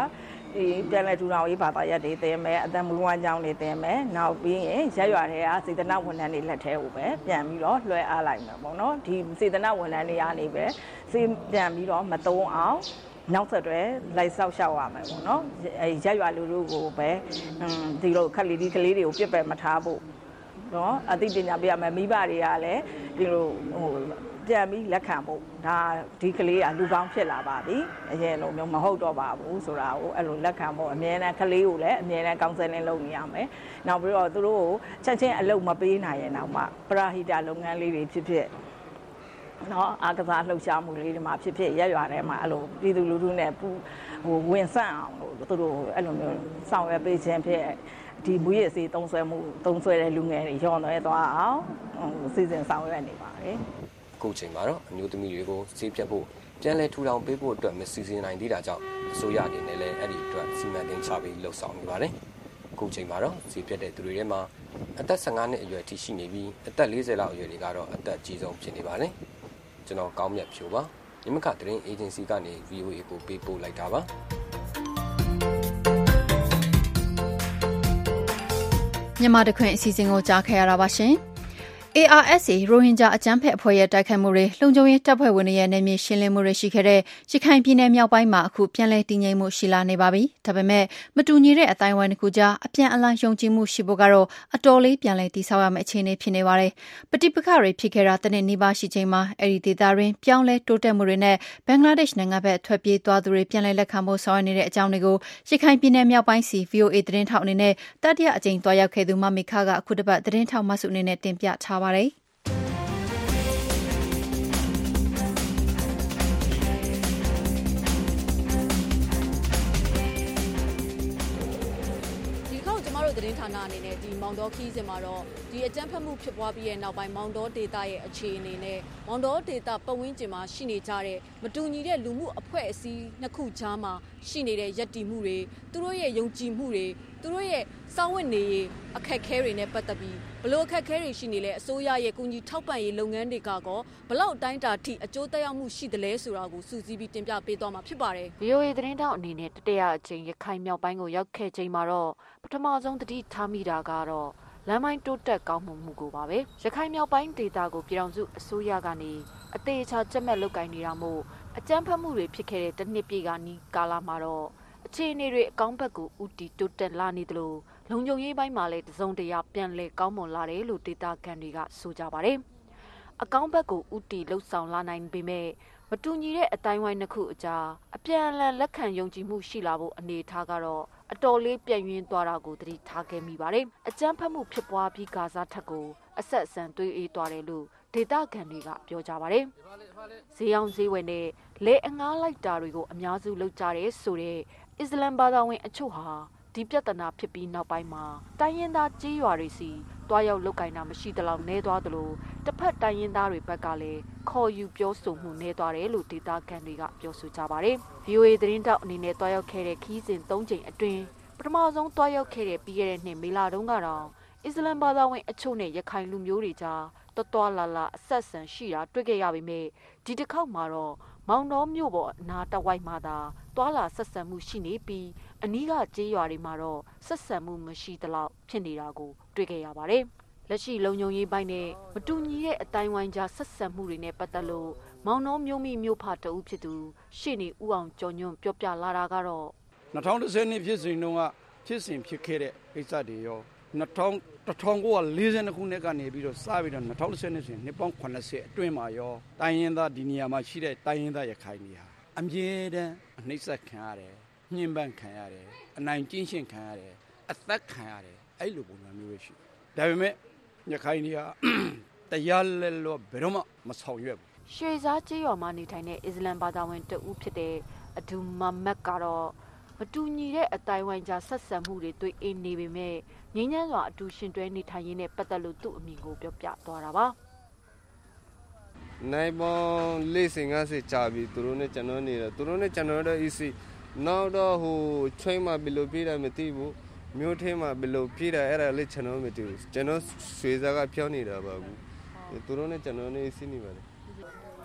ဒီပြန်လဲထူထောင်ရေးဘာသာရပ်တွေတင်မယ်အသက်မွေးဝမ်းကြောင်းတွေတင်မယ်နောက်ပြီးရင်ရက်ရွာတွေကစေတနာဝန်ထမ်းတွေလက်ထဲကိုပဲပြန်ပြီးတော့လွှဲအားလိုက်မယ်ပေါ့နော်ဒီစေတနာဝန်ထမ်းတွေကနေပဲစေပြန်ပြီးတော့မတုံးအောင်နောက်ဆက်တွဲလိုက်ဆောက်ရှောက်ရမယ်ပေါ့နော်အဲရက်ရွာလူလူကိုပဲဒီလိုခက်လီဒီကလေးတွေကိုပြစ်ပယ်မထားဖို့နော်အသိပညာပေးရမယ်မိဘတွေကလည်းဒီလိုဟိုပြန်ပြီးလက်ခံဖို့ဒါဒီကလေးကလူကောင်းဖြစ်လာပါပြီအရင်လိုမျိုးမဟုတ်တော့ပါဘူးဆိုတာကိုအဲ့လိုလက်ခံဖို့အမြဲတမ်းကလေးကိုလည်းအမြဲတမ်းကောင်းစင်လင်းလုပ်နေရမယ်နောက်ပြီးတော့သူတို့ကိုချက်ချင်းအလုပ်မပေးနိုင်ရင်တော့မှပရာဟိတလုပ်ငန်းလေးတွေဖြစ်ဖြစ်နော်အာကစားလှုပ်ရှားမှုလေးတွေမှာဖြစ်ဖြစ်ရက်ရွာထဲမှာအဲ့လိုပြည်သူလူထုနဲ့ပူဟိုဝင်ဆန့်အောင်လို့သူတို့အဲ့လိုမျိုးဆောင်ရွက်ပေးခြင်းဖြစ်ဒီမူရစီသုံးဆွဲမှုသုံးဆွဲတဲ့လူငယ်တွေရောင်းတော့သွားအောင်စီစဉ်ဆောင်ရွက်နေပါတယ်အခုချိန်မှာတော့အမျိုးသမီးတွေကိုဈေးပြတ်ဖို့ပြန်လည်ထူထောင်ပေးဖို့အတွက်မစီစဉ်နိုင်သေးတာကြောင့်အစိုးရအနေနဲ့လည်းအဲ့ဒီအတွက်စီမံကိန်းချပြီးလှုပ်ဆောင်နေပါတယ်အခုချိန်မှာတော့ဈေးပြတ်တဲ့သူတွေထဲမှာအသက်၁၅နှစ်အရွယ်ထိရှိနေပြီးအသက်၄၀လောက်အရွယ်တွေကတော့အသက်ကြီးဆုံးဖြစ်နေပါတယ်ကျွန်တော်ကောင်းမြတ်ဖြိုပါမြမကသတင်းအေဂျင်စီကနေ ဗီအိုအေ ကိုပေးပို့လိုက်တာပါမြန်မာတခွင်အစီအစဉ်ကိုကြားခဲ့ရတာပါရှင်A R S A ရိုဟင်ဂျာအကြမ်းဖက်အဖွဲ့ရဲ့တိုက်ခိုက်မှုတွေလုံခြုံရေးတပ်ဖွဲ့ဝင်တွေရဲ့နယ်မြေရှင်းလင်းမှုတွေရှိခဲ့တဲ့ရခိုင်ပြည်နယ်မြောက်ပိုင်းမှာအခုပြန်လည်တည်ငြိမ်မှုရှိလာနေပါပြီ။ဒါပေမဲ့မတူညီတဲ့အတိုင်းအဝိုင်းတစ်ခုကြားအပြန်အလှန်ယုံကြည်မှုရှိဖို့ကတော့အတော်လေးပြန်လည်တည်ဆောက်ရမယ့်အခြေအနေဖြစ်နေပါတယ်။ပဋိပက္ခတွေဖြစ်ခဲ့တာတနေ့နီးပါးရှိချိန်မှာအဲ့ဒီဒေသတွင်းပြောင်းလဲတိုးတက်မှုတွေနဲ့ဘင်္ဂလားဒေ့ရှ်နိုင်ငံဘက်ထွက်ပြေးသွားသူတွေပြန်လည်လက်ခံဖို့ဆောင်ရွက်နေတဲ့အကြောင်းတွေကိုရခိုင်ပြည်နယ်မြောက်ပိုင်းစီ V O A သတင်းထောက်အနေနဲ့တတိယအကြိမ်သွားရောက်ခဲ့သူမမီခါကအခုတစ်ပတ်သတင်းထောက်မဆုအနေနဲ့တင်ပြထားပါတယ်။သတင်းဌာနအနေနဲ့ဒီမောင်တော်ခီးစင်မှာတော့ဒီအကြမ်းဖက်မှုဖြစ်ပွားပြီးတဲ့နောက်ပိုင်းမောင်တော်ဒေသရဲ့အခြေအနေနဲ့မောင်တော်ဒေသပတ်ဝန်းကျင်မှာရှိနေကြတဲ့မတူညီတဲ့လူမှုအဖွဲ့အစည်းနှစ်ခုကြားမှာရှိနေတဲ့ယက်တီမှုတွေသူတို့ရဲ့ယုံကြည်မှုတွေသူတို့ရဲ့စောင့်ဝတ်နေရေးအခက်အခဲတွေနဲ့ပတ်သက်ပြီးဘလို့အခက်အခဲတွေရှိနေလဲအစိုးရရဲ့ကူညီထောက်ပံ့ရေးလုပ်ငန်းတွေကကောဘလောက်တိုင်းတာထိအကျိုးသက်ရောက်မှုရှိတယ်လဲဆိုတာကိုစူးစီးပြီးတင်ပြပေးသွားမှာဖြစ်ပါတယ်။ V O A သတင်းတောက်အနေနဲ့တတရအချိန်ရခိုင်မြောက်ပိုင်းကိုရောက်ခဲ့ချိန်မှာတော့ပထမဆုံးတတိထားမိတာကတော့လမ်းမိုင်းတိုးတက်ကောင်းမှုမှုကိုပါပဲရခိုင်မြောက်ပိုင်းဒေသကိုပြည်တော်စုအစိုးရကနေအသေးချာကြက်မဲ့လုပ်ကိုင်နေတာမို့အကြမ်းဖက်မှုတွေဖြစ်ခဲ့တဲ့တစ်နှစ်ပြည့်ကနီးကာလမှာတော့အခြေအနေတွေအကောင်းဘက်ကိုဦးတည်တိုးတက်လာနေသလိုလုံခြုံရေးပိုင်းမှာလည်းတစုံတရာပြန်လည်ကောင်းမွန်လာတယ်လို့ဒေတာကန်တွေကဆိုကြပါတယ်။အကောင်းဘက်ကိုဦးတည်လှုပ်ဆောင်လာနိုင်ပေမဲ့မတူညီတဲ့အတိုင်းဝိုင်းတစ်ခုအကြားအပြန်အလှန်လက်ခံယုံကြည်မှုရှိလာဖို့အနေထားကတော့အတော်လေးပြည့်ရင်းသွားတာကိုသတိထားခဲ့မိပါတယ်။အကြမ်းဖက်မှုဖြစ်ပွားပြီးဂါဇာထက်ကိုအဆက်အဆံသွေးအေးသွားတယ်လို့ဒေတာကန်တွေကပြောကြပါတယ်။ဈေးအောင်ဈေးဝယ်နဲ့လေအငားလိုက်တာတွေကိုအများစုလုပ်ကြတယ်ဆိုတဲ့အစ္စလမ်ဘာသာဝင်အချို့ဟာဒီပြဿနာဖြစ်ပြီးနောက်ပိုင်းမှာတိုင်းရင်းသားကြေးရွာတွေစီတွားရောက်လုတ်ကင်တာမရှိသလောက်နှဲသွားသလိုတစ်ဖက်တိုင်းရင်းသားတွေဘက်ကလည်းခေါ်ယူပြောဆိုမှုနှဲသွားတယ်လို့ဒေတာကန်တွေကပြောဆိုကြပါတယ်။ V O A သတင်းတောက်အနေနဲ့တွားရောက်ခဲ့တဲ့ခီးစဉ်၃ချိန်အတွင်းပထမဆုံးတွားရောက်ခဲ့တဲ့ပြီးခဲ့တဲ့နှစ်မေလတုန်းကတော့အစ္စလမ်ဘာသာဝင်အချို့နဲ့ရခိုင်လူမျိုးတွေကြားတွတွာလာလာအဆက်ဆံရှိတာတွေ့ခဲ့ရပေမဲ့ဒီတစ်ခေါက်မှာတော့မောင်တော်မြို့ပေါ်အနာတဝိုက်မှာသာတွာလာဆက်ဆံမှုရှိနေပြီးအနီးကကြေးရွာတွေမှာတော့ဆက်ဆံမှုမရှိသလောက်ဖြစ်နေတာကိုတွေ့ခဲ့ရပါတယ်။လက်ရှိလုံခြုံရေးပိုင်းနဲ့မတူညီတဲ့အတိုင်းဝိုင်းကြားဆက်ဆံမှုတွေနဲ့ပတ်သက်လို့မောင်တော်မြို့မိမြို့ဖတအုပ်ဖြစ်သူရှေ့နေဦးအောင်ကျော်ညွန့်ပြောပြလာတာကတော့၂၀၁၀နှစ်ဖြစ်စဉ်တုန်းကဖြစ်စဉ်ဖြစ်ခဲ့တဲ့ကိစ္စတွေရော၂၀၁၉၄၂ခုနှစ်ကနေပြီးတော့စပြီးတော့၂၀၁၂ဆိုရင်နှစ်ပေါင်း၇၀အတွင်းမှာရောတိုင်းရင်းသားဒီနေရာမှာရှိတဲ့တိုင်းရင်းသားရခိုင်တွေဟာအမြဲတမ်းအနှိမ့်ဆက်ခံရတယ်ညှဉ်းပန်းခံရတယ်အနိုင်ကျင့်ရှင်းခံရတယ်အသက်ခံရတယ်အဲ့လိုပုံစံမျိုးပဲရှိဒါပေမဲ့ရခိုင်တွေကတရားလက်လို့ဘယ်တော့မှမဆောင်ရွက်ဘူးရွှေစားကြေးရွာမှာနေထိုင်တဲ့အစ္စလမ်ဘာသာဝင်တဦးဖြစ်တဲ့အဒူမမတ်ကတော့မတူညီတဲ့အတိုင်းဝိုင်းကြားဆက်ဆံမှုတွေတွေ့အင်းနေပေမဲ့ငင်းညမ်းစွာအတူရှင်တွဲနေထိုင်ရင်းနဲ့ပတ်သက်လို့သူ့အမိကိုပြောပြသွားတာပါနိုင်ပေါင်းလေးစင်ငါးစကြာပြီသူတို့နဲ့ကျွန်တော်နေတယ်သူတို့နဲ့ကျွန်တော်တော့ easy နောက်တော့ဟိုချိန်မှဘယ်လိုပြေးတာမသိဘူးမြို့ထဲမှာဘယ်လိုပြေးတာအဲ့ဒါလည်းကျွန်တော်မသိဘူးကျွန်တော်ရွှေစားကဖြောင်းနေတာပါဘူးသူတို့နဲ့ကျွန်တော်နဲ့ easy နေပါတယ်အ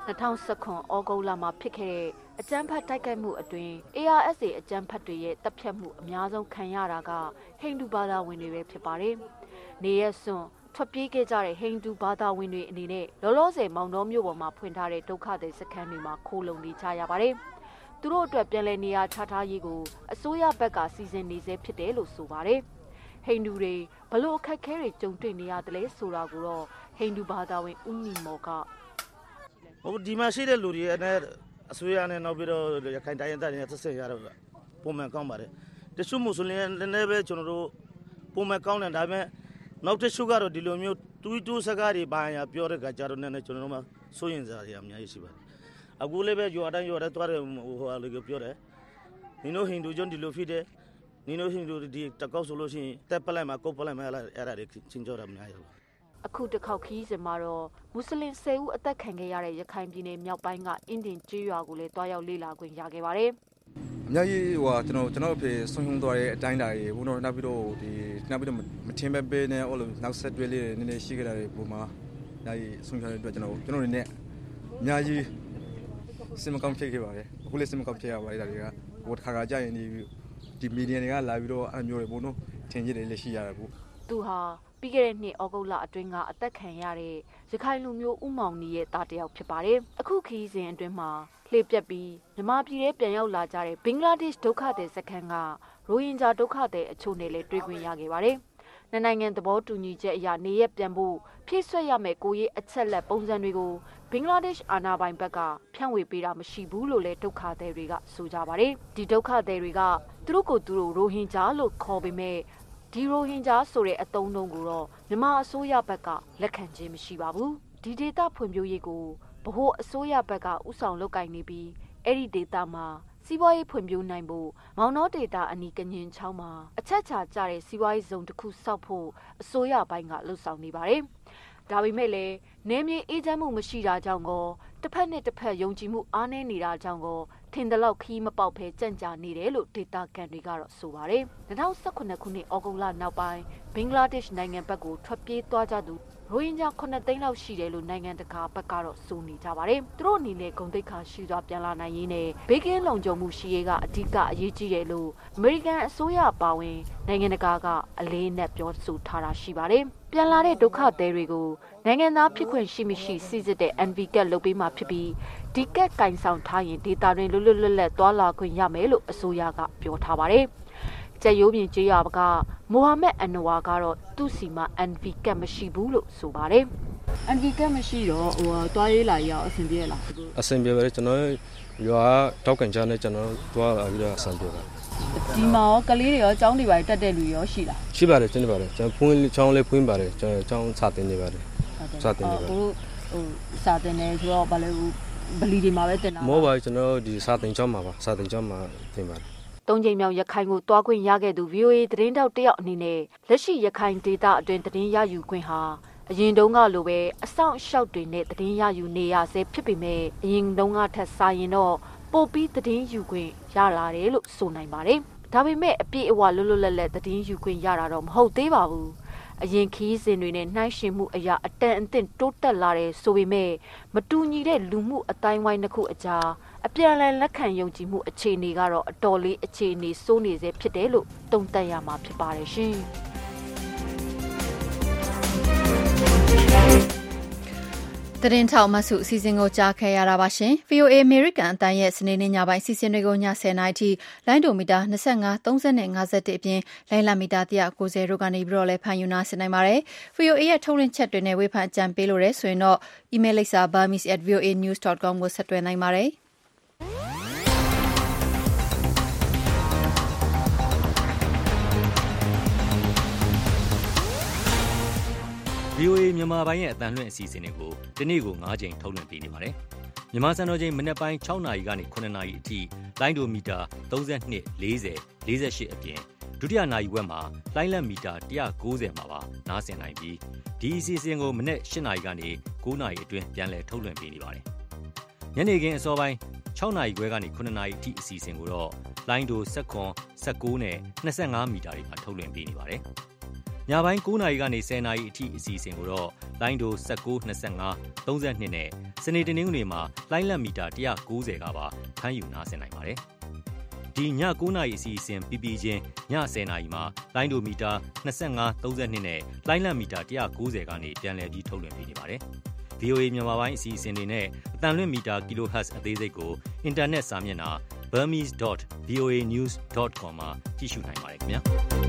၂၀၁၇ ဩဂုတ်လမှာဖြစ်ခဲ့တဲ့အကြမ်းဖက်တိုက်ခိုက်မှုအတွင်း A R S A အကြမ်းဖက်တွေရဲ့တပ်ဖြတ်မှုအများဆုံးခံရတာကဟိန္ဒူဘာသာဝင်တွေပဲဖြစ်ပါတယ်။နေရက်စွန်ထွက်ပြေးခဲ့ကြတဲ့ဟိန္ဒူဘာသာဝင်တွေအနေနဲ့လောလောဆယ်မောင်တော်မြို့ပေါ်မှာဖွင့်ထားတဲ့ဒုက္ခသည်စခန်းတွေမှာခိုးလုံနေကြရပါတယ်။သူတို့အတွက်ပြန်လည်နေရာချထားရေးကိုအစိုးရဘက်ကစီစဉ်နေစေဖြစ်တယ်လို့ဆိုပါတယ်။ဟိန္ဒူတွေဘလို့အခက်အခဲတွေကြုံတွေ့နေရတယ်လဲဆိုတာကိုတော့ဟိန္ဒူဘာသာဝင်ဦးနီမော်ကဟိုဒီမှာရှိတဲ့လူတွေနဲ့အစိုးရနဲ့နောက်ပြီးတော့ရခိုင်တိုင်းရင်းသားတွေနဲ့ဆက်ဆက်ရတော့ပုံမှန်ကောင်းပါတယ်တချို့မွတ်စလင်တွေလည်းပဲကျွန်တော်တို့ပုံမှန်ကောင်းတယ်ဒါပေမဲ့နောက်တစ်ခုကတော့ဒီလိုမျိုးတူးတူးစကားတွေဘာညာပြောတဲ့ကကြတော့လည်းကျွန်တော်တို့မှစိုးရင်စားရအများကြီးရှိပါတယ်အခုလည်းပဲယူအတိုင်းယူအတိုင်းသွားတယ်ဟိုဟာလေးကိုပြောတယ်နင်တို့ဟိန္ဒူကျွန်းဒီလိုဖြစ်တယ်နင်တို့ဟိန္ဒူဒီတကောက်ဆိုလို့ရှိရင်တက်ပလိုက်မှာကုတ်ပလိုက်မှာအဲ့ဒါတွေချင်းကြောတာအများကြီးပါအခုတစ်ခေါက်ခီးစင်မှာတော့မွတ်စလင်ဆယ်ဦးအသက်ခံခဲ့ရတဲ့ရခိုင်ပြည်နယ်မြောက်ပိုင်းကအင်ဒင်ကျေးရွာကိုလည်းတွားရောက်လေ့လာခွင့်ရခဲ့ပါတယ်အများကြီးဟိုကျွန်တော်ကျွန်တော်အဖေဆွန်ဟုံသွားတဲ့အတိုင်းတာတွေဘုံတော့နောက်ပြီးတော့ဒီနောက်ပြီးတော့မထင်ပဲပဲနဲ့ဟိုလိုနောက်ဆက်တွဲလေးနည်းနည်းရှိခဲ့တာတွေပုံမှာအများကြီးဆွန်ချတဲ့အတွက်ကျွန်တော်ကျွန်တော်တွေနဲ့အများကြီးစင်မကောင်းဖြစ်ခဲ့ပါတယ်အခုလည်းစင်မကောင်းဖြစ်ရပါတယ်ဒါတွေကဟိုတစ်ခါခါကြာရင်ဒီဒီမီဒီယာတွေကလာပြီးတော့အမျိုးတွေဘုံတော့ထင်ကြီးတယ်လည်းရှိရတယ်ပေါ့သူဟာပြီးခဲ့တဲ့နှစ်ဩဂုတ်လအတွင်းကအသက်ခံရတဲ့ရခိုင်လူမျိုးဦးမောင်နီရဲ့တာတယောက်ဖြစ်ပါတယ်အခုခီးစဉ်အတွင်းမှာလှည့်ပြက်ပြီးမြန်မာပြည်ထဲပြန်ရောက်လာကြတဲ့ဘင်္ဂလားဒေ့ရှ်ဒုက္ခသည်စခန်းကရိုဟင်ဂျာဒုက္ခသည်အချို့နဲ့လည်းတွေ့ခွင့်ရခဲ့ပါတယ်။နှစ်နိုင်ငံသဘောတူညီချက်အရနေရပြန်ဖို့ဖြည့်ဆွက်ရမယ့်ကိုရေးအချက်လက်ပုံစံတွေကိုဘင်္ဂလားဒေ့ရှ်အာဏာပိုင်ဘက်ကဖြန့်ဝေပေးတာမရှိဘူးလို့လည်းဒုက္ခသည်တွေကဆိုကြပါတယ်။ဒီဒုက္ခသည်တွေကသူတို့ကိုသူတို့ရိုဟင်ဂျာလို့ခေါ်ပေမဲ့ဒီရိုဟင်ဂျာဆိုတဲ့အသုံးအနှုန်းကိုတော့မြန်မာအစိုးရဘက်ကလက်ခံခြင်းမရှိပါဘူး။ဒီဒေသဖွံ့ဖြိုးရေးကိုဗဟိုအစိုးရဘက်ကဥဆောင်လုပ်ကိုင်နေပြီးအဲ့ဒီဒေသမှာစီးပွားရေးဖွံ့ဖြိုးနိုင်ဖို့မောင်နှောဒေသအနီးကညင်ချောင်းမှာအချက်ချာကျတဲ့စီးပွားရေးဇုံတစ်ခုစောက်ဖို့အစိုးရဘက်ကလှုပ်ဆောင်နေပါတယ်။ဒါပေမဲ့လည်းနေမြေအေးချမ်းမှုမရှိတာကြောင့်ကောတစ်ဖက်နဲ့တစ်ဖက်ယုံကြည်မှုအားနည်းနေတာကြောင့်ကောထင်တယ်လို့ခီးမပေါက်ဖဲကြံ့ကြာနေတယ်လို့ဒေတာကန်တွေကတော့ဆိုပါတယ်။၂၀၁၇ခုနှစ်ဩဂုတ်လနောက်ပိုင်းဘင်္ဂလားဒေ့ရှ်နိုင်ငံဘက်ကိုထွက်ပြေးသွားကြသူရိုဟင်ဂျာခုနှစ်သိန်းလောက်ရှိတယ်လို့နိုင်ငံတကာဘက်ကတော့ဆိုနေကြပါတယ်။သူတို့အနေနဲ့ဂုဏ်သိက္ခာရှိစွာပြန်လာနိုင်ရေးနဲ့ဘေးကင်းလုံခြုံမှုရှိရေးကအဓိကအရေးကြီးတယ်လို့အမေရိကန်အစိုးရပါဝင်နိုင်ငံတကာကအလေးနက်ပြောဆိုထားတာရှိပါတယ်။ပြန်လာတဲ့ဒုက္ခသည်တွေကိုနိုင်ငံသားဖြစ်ခွင့်ရှိမရှိစီစစ်တဲ့ N V ကတ်လုပ်ပေးမှဖြစ်ပြီးဒီကက်ကင်ဆောင်ထားရင်ဒေတာတွင်လွတ်လွတ်လပ်လပ်သွားလာခွင့်ရမယ်လို့အစိုးရကပြောထားပါတယ်။ကျက်ရိုးပြင်ကျေးရွာကမိုဟာမက်အန်နဝါကတော့သူ့စီမှာ N V ကတ်မရှိဘူးလို့ဆိုပါတယ်။ N V ကတ်မရှိတော့ဟိုတွားရေးလာရအောင်အဆင်ပြေလားအဆင်ပြေပါတယ်ကျွန်တော်ရွာတောက်ကန်ချာနဲ့ကျွန်တော်တွားလာပြီးတော့အဆင်ပြေပါဒီမှာရောကလေးတွေရောကျောင်းတွေပါတက်တဲ့လူရောရှိလားရှိပါတယ်ကျွန်တော်ပါတယ်ကျွန်တော်ဖွင့်ကျောင်းလေးဖွင့်ပါတယ်ကျွန်တော်ကျောင်းစာတင်နေပါတယ်စာတင်နေပါတယ်ဟိုစာတင်နေဆိုတော့ဘာလဲဗလီတွေမှာပဲတင်တာမောပါကျွန်တော်ဒီစာတင်ကျောင်းမှာပါစာတင်ကျောင်းမှာတင်ပါတယ်သုံးချိန်မြောက်ရခိုင်ကိုတွားခွင့်ရခဲ့သူ V O A သတင်းတောက်တယောက်အနေနဲ့လက်ရှိရခိုင်ဒေသအတွင်းသတင်းရယူခွင့်ဟာအရင်တုန်းကလိုပဲအဆောင်အရှောက်တွေနဲ့သတင်းရယူနေရဆဲဖြစ်ပေမဲ့အရင်တုန်းကထက်စာရင်တော့ပိုပြီးသတင်းယူခွင့်ရလာတယ်လို့ဆိုနိုင်ပါတယ်။ဒါပေမဲ့အပြည့်အဝလွတ်လွတ်လပ်လပ်သတင်းယူခွင့်ရတာတော့မဟုတ်သေးပါဘူး။အရင်ခီးစဉ်တွေနဲ့နှိုင်းယှဉ်မှုအရာအတန်အသင့်တိုးတက်လာတယ်ဆိုပေမဲ့မတူညီတဲ့လူမှုအတိုင်းဝိုင်းတစ်ခုအကြားအပြန်အလှန်လက်ခံယုံကြည်မှုအခြေအနေကတော့အတော်လေးအခြေအနေစိုးနေစေဖြစ်တယ်လို့သုံးသပ်ရမှာဖြစ်ပါတယ်ရှင်။သတင်းထောက်မဆုအစီအစဉ်ကိုကြားခဲ့ရတာပါရှင်။ V O A American အတန်းရဲ့စနေနေ့ညပိုင်းစီစဉ်တွေကိုညဆယ်နာရီထိလိုင်းဒိုမီတာ၂၅ ၃၀နဲ့၅၁အပြင်လိုင်းလာမီတာ၁၉၀တို့ကနေပြီးတော့လည်းဖန်ယူနာဆင်နိုင်ပါတယ်။ V O A ရဲ့ထုတ်လွှင့်ချက်တွေနဲ့ဝေဖန်အကြံပေးလို့ရဆိုရင်တော့ email လိပ်စာ burmese at v o a news dot com ကိုဆက်သွယ်နိုင်ပါတယ်။ V O A မြန်မာပိုင်းရဲ့အတန်လွှင့်အစီအစဉ်တွေကိုဒီနေ့ကို၅ချိန်ထုတ်လွှင့်ပေးနေပါတယ်။မြန်မာစံတော်ချိန်မနက်ပိုင်း၆နာရီကနေ၇နာရီအထိလိုင်းဒိုမီတာ၃၂ ၄၀ ၄၈အပြင်ဒုတိယနာရီဝက်မှာလိုင်းလက်မီတာ၁၉၀မှာပါနားဆင်နိုင်ပြီးဒီအစီအစဉ်ကိုမနက်၈နာရီကနေ၉နာရီအတွင်းပြန်လည်ထုတ်လွှင့်ပေးနေပါတယ်။ညနေခင်းအစောပိုင်း၆နာရီခွဲကနေ၇နာရီအထိအစီအစဉ်ကိုတော့လိုင်းဒို၁၇ ၁၉နဲ့၂၅မီတာတွေမှာထုတ်လွှင့်ပေးနေပါတယ်။ညပိုင်း၉နာရီကနေ၁၀နာရီအထိအစီအစဉ်ကိုတော့လိုင်းဒို၁၉ ၂၅ ၃၂နဲ့စနေတနင်္ဂနွေမှာလိုင်းလတ်မီတာ၁၉၀ကပါဖမ်းယူနားဆင်နိုင်ပါတယ်။ဒီည၉နာရီအစီအစဉ်ပြီးပြီးချင်းည၁၀နာရီမှာလိုင်းဒိုမီတာ၂၅ ၃၂နဲ့လိုင်းလတ်မီတာ၁၉၀ကနေပြန်လည်ပြီးထုတ်လွှင့်ပေးနေပါတယ်။ဗွီအိုအေ မြန်မာပိုင်းအစီအစဉ်တွေနဲ့အတန်လွင့်မီတာ kilohertz အသေးစိတ်ကိုအင်တာနက်စာမျက်နှာ burmese dot v o a news dot com မှာကြည့်ရှုနိုင်ပါတယ်ခင်ဗျာ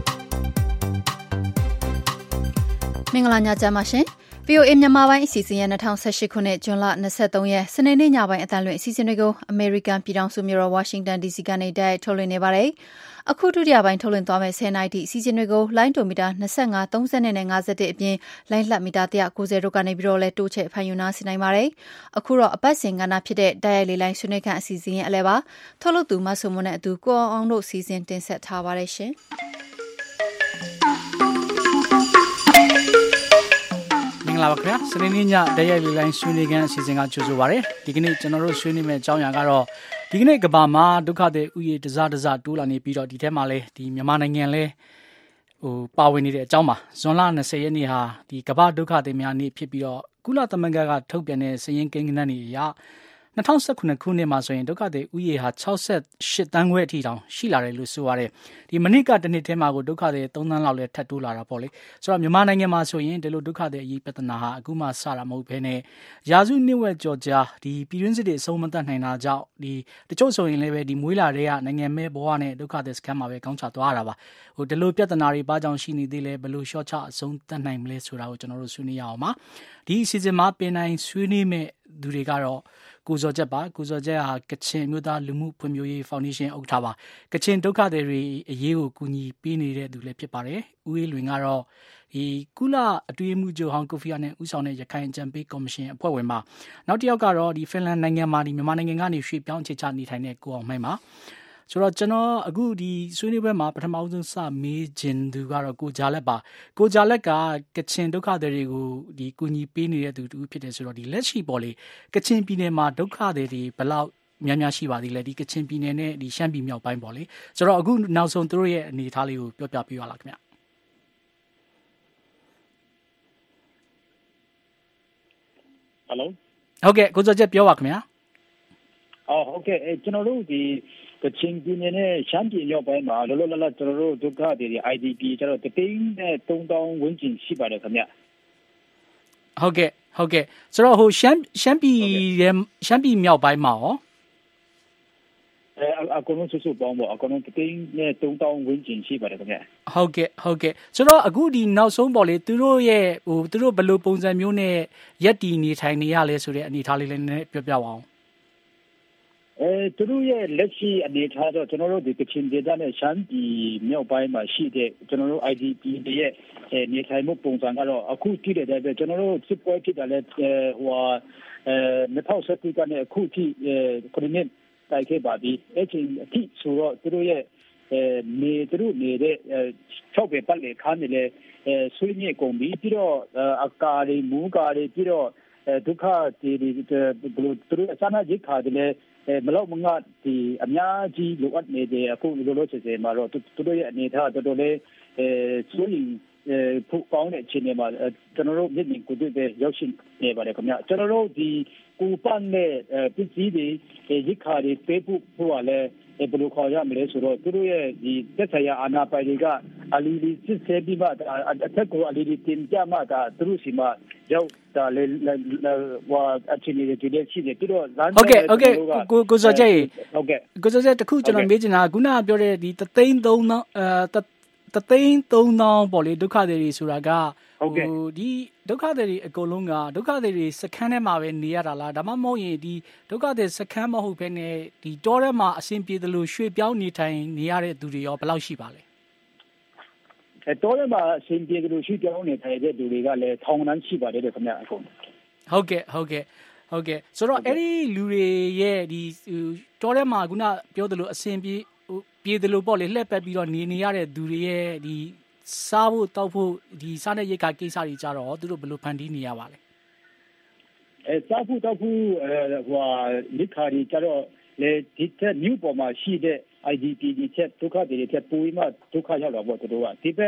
မင်္ဂလာညချမ်းပါရှင် ဗွီအိုအေ မြန်မာပိုင်းအစီအစဉ်ရဲ့၂၀၁၈ခုနှစ်ဇွန်လ၂၃ရက်စနေနေ့ညပိုင်းအတန်လွင့်အစီအစဉ်တွေကိုအမေရိကန်ပြည်ထောင်စုမြို့တော်ဝါရှင်တန် ဒီစီကနေတိုက်ထုတ်လွှင့်နေပါတယ်။အခုဒုတိယပိုင်းထုတ်လွှင့်သွားမယ့်၁၀နာရီထိအစီအစဉ်တွေကိုလိုင်းဒိုမီတာ၂၅ ၃၂နဲ့၅၁အပြင်လိုင်းလှပ်မီတာ၁၉၀တို့ကနေပြီးတော့လဲတိုးချဲ့ဖန်ယူနာစီနိုင်ပါတယ်။အခုတော့အပတ်စဉ်ကဏ္ဍဖြစ်တဲ့တိုက်ရိုက်လေးလိုင်းဆွေးနွေးခန့်အစီအစဉ်ရဲ့အလဲပါထုတ်လုပ်သူမဆုမွန်နဲ့အတူကိုအောင်အောင်တို့စီစဉ်တင်ဆက်ထားပါတယ်ရှင်။မင်္ဂလာပါခင်ဗျာစနေနေ့ညတိုက်ရိုက်လေးလိုင်းဆွေးနွေးခန်းအစီအစဉ်ကကြိုဆိုပါရစေဒီကနေ့ကျွန်တော်တို့ဆွေးနွေးမယ့်အကြောင်းအရာကတော့ဒီကနေ့ကမ္ဘာမှာဒုက္ခသည်ဥယျာဉ်တစားတစားတိုးလာနေပြီးတော့ဒီထဲမှာလဲဒီမြန်မာနိုင်ငံလဲဟိုပါဝင်နေတဲ့အကြောင်းပါဇွန်လ၂၀ရက်နေ့ဟာဒီကမ္ဘာဒုက္ခသည်များနေ့ဖြစ်ပြီးတော့ကုလသမဂ္ဂကထုတ်ပြန်တဲ့စာရင်းကိန်းဂဏန်းတွေအရ၂၀၁၇ခုနှစ်မှာဆိုရင်ဒုက္ခသည်ဥယျာဉ်ဟာ၆၈တန်းခွဲအထိတောင်ရှိလာတယ်လို့ဆိုရတယ်ဒီမနစ်ကတစ်နှစ်ထဲမှာကိုဒုက္ခသည်၃သန်းလောက်လဲထပ်တိုးလာတာပေါ့လေဆိုတော့မြန်မာနိုင်ငံမှာဆိုရင်ဒီလိုဒုက္ခသည်အရေးပြဿနာဟာအခုမှစတာမဟုတ်ဘဲနဲ့ရာစုနှစ်ဝက်ကျော်ကြာဒီပြည်တွင်းစစ်တွေအဆုံးမသတ်နိုင်တာကြောင့်ဒီတချို့ဆိုရင်လည်းပဲဒီမွေးလာတဲ့ကနိုင်ငံမဲဘဝနဲ့ဒုက္ခသည်စခန်းမှာပဲကောင်းချသွားတာပါဟိုဒီလိုပြဿနာတွေဘာကြောင့်ရှိနေသေးလဲဘယ်လိုရှော့ချအဆုံးသတ်နိုင်မလဲဆိုတာကိုကျွန်တော်တို့ဆွေးနွေးရအောင်ပါဒီအစီအစဉ်မှာပင်တိုင်းဆွေးနွေးမဲ့သူတွေကတော့ကိုဇော်ချက်ပါကိုဇော်ချက်ဟာကချင်မြို့သားလူမှုဖွံ့ဖြိုးရေးဖောင်ဒေးရှင်းဥက္ကဋ္ဌပါကချင်ဒုက္ခသည်တွေအရေးကိုကူညီပေးနေတဲ့သူလည်းဖြစ်ပါတယ်ဦးအေးလွင်ကတော့ဒီကုလအတွေ့အမှုချုပ်ဟောင်းကိုဖီအာနဲ့ဦးဆောင်တဲ့ရခိုင်အကြံပေးကော်မရှင်အဖွဲ့ဝင်ပါနောက်တစ်ယောက်ကတော့ဒီဖင်လန်နိုင်ငံမှာဒီမြန်မာနိုင်ငံကနေရွှေ့ပြောင်းအခြေချနေထိုင်တဲ့ကိုအောင်မိုင်းပါဆိုတော့ကျွန်တော်အခုဒီဆွေးနွေးပွဲမှာပထမဆုံးစမေးခြင်းသူကတော့ကိုဂျာလက်ပါကိုဂျာလက်ကကချင်ဒုက္ခသည်တွေကိုဒီကူညီပေးနေတဲ့သူတူဖြစ်တယ်ဆိုတော့ဒီလက်ရှိပေါ်လေကချင်ပြည်နယ်မှာဒုက္ခသည်တွေဘယ်လောက်များများရှိပါသေးလဲဒီကချင်ပြည်နယ်နဲ့ဒီရှမ်းပြည်မြောက်ပိုင်းပေါ့လေဆိုတော့အခုနောက်ဆုံးသူတို့ရဲ့အနေအထားလေးကိုပြောပြပေးပါလားခင်ဗျဟယ်လိုဟုတ်ကဲ့ကိုဇော်ချက်ပြောပါခင်ဗျာအော်ဟုတ်ကဲ့ကျွန်တော်တို့ဒီကချင်ပြည်နယ်နဲ့ရှမ်းပြည်မြောက်ပိုင်းမှာလောလောလတ်လတ်ကျွန်တော်တို့ဒုက္ခတွေ I D P ကျတော့တသိန်းနဲ့သုံးသောင်းဝန်းကျင်ရှိပါတယ်ခင်ဗျဟုတ်ကဲ့ဟုတ်ကဲ့ဆိုတော့ဟိုရှမ်းရှမ်းပြည်ရဲ့ရှမ်းပြည်မြောက်ပိုင်းမှာရောအဲအကုန်လုံးစုစုပေါင်းပေါ့အကုန်လုံးတသိန်းနဲ့သုံးသောင်းဝန်းကျင်ရှိပါတယ်ခင်ဗျဟုတ်ကဲ့ဟုတ်ကဲ့ဆိုတော့အခုဒီနောက်ဆုံးပေါ့လေသူတို့ရဲ့ဟိုသူတို့ဘယ်လိုပုံစံမျိုးနဲ့ရက်တည်နေထိုင်နေရလဲဆိုတဲ့အနေအထားလေးလည်းနည်းနည်းပြောပြပါအောင်အဲသူတို့ရဲ့လက်ရှိအနေအထားတော့ကျွန်တော်တို့ဒီကချင်ဒေသနဲ့ရှမ်းပြည်မြောက်ပိုင်းမှာရှိတဲ့ကျွန်တော်တို့ I D P တွေရဲ့နေထိုင်မှုပုံစံကတော့အခုကြည့်တဲ့အတွက်ကျွန်တော်တို့စစ်ပွဲဖြစ်တာလဲဟိုအဲ၂၀၁၉ကနေအခုထိခုနှစ်တိုက်ခဲ့ပါပြီအဲ့ချိန်အထိဆိုတော့သူတို့ရဲ့အဲနေသူတို့နေတဲ့၆ပေပတ်လေခါနေလေဆွေးနွေးကုန်ပြီပြီးတော့အကာတွေမူကာတွေပြီးတော့ဒုက္ခတွေဘယ်လိုသူတို့အစနာကြီးခါတယ်လေမလောက်မငါဒီအများကြီးလိုအပ်နေတယ်အခုလိုလိုချက်စဲမှာတော့သူတို့ရဲ့အနေထားတော်တော်လေးအဲဆိုရင်ဖူကောင်းတဲ့အခြေအနေမှာကျွန်တော်တို့မြင့်မြင့်ကိုတွေ့တဲ့ရောက်ရှိနေပါတယ်ခင်ဗျကျွန်တော်တို့ဒီကူပန်နဲ့ပစ္စည်းတွေရိခါတွေပေးဖို့ဖို့လည်းဘယ်လိုခေါ်ရမလဲဆိုတော့သူတို့ရဲ့ဒီသက်ဆိုင်ရာအာဏာပိုင်တွေကအလီလီစစ်ဆေးပြီးမှအထက်ကိုအလီလီတင်ပြမှဒါသူတို့စီမှာရောက်တာလေဟိုအချင်းတွေဒီလက်ရှိတယ်ပြီးတော့လမ်းဟုတ်ကဲ့ဟုတ်ကဲ့ကိုကိုစောကျဲဟုတ်ကဲ့ကိုစောကျဲတခုကျွန်တော်မေးချင်တာခုနကပြောတဲ့ဒီတသိန်းသုံးသောင်းအဲတသိန်းသုံးသောင်းပေါ့လေဒုက္ခသည်တွေဆိုတာကဟိုဒီဒုက္ခသည်တွေအကုန်လုံးကဒုက္ခသည်တွေစခန်းထဲမှာပဲနေရတာလားဒါမှမဟုတ်ရင်ဒီဒုက္ခသည်စခန်းမဟုတ်ဘဲနဲ့ဒီတောထဲမှာအဆင်ပြေသလိုရွှေ့ပြောင်းနေထိုင်နေရတဲ့သူတွေရောဘယ်လောက်ရှိပါလဲအဲတောထဲမှာအဆင်ပြေသလိုရွှေ့ပြောင်းနေထိုင်တဲ့သူတွေကလည်းထောင်နှန်းရှိပါတယ်ခင်ဗျအကုန်ဟုတ်ကဲ့ဟုတ်ကဲ့ဟုတ်ကဲ့ဆိုတော့အဲ့ဒီလူတွေရဲ့ဒီတောထဲမှာခုနပြောသလိုအဆင်ပြေပြေတယ်လို့ပေါ့လေလှည့်ပတ်ပြီးတော့နေနေရတဲ့သူတွေရဲ့ဒီစားဖို့တောက်ဖို့ဒီစားတဲ့ရိတ်ခါကိစ္စတွေကြတော့သူတို့ဘယ်လိုဖန်တီးနေရပါလဲအဲစားဖို့တောက်ဖို့အဲဟိုရိတ်ခါတွေကြတော့လေဒီတဲ့မြို့ပေါ်မှာရှိတဲ့ I D P တွေချက်ဒုက္ခတွေချက်ပိုပြီးမှဒုက္ခရောက်လာပေါ့သူတို့ကဒီဘက်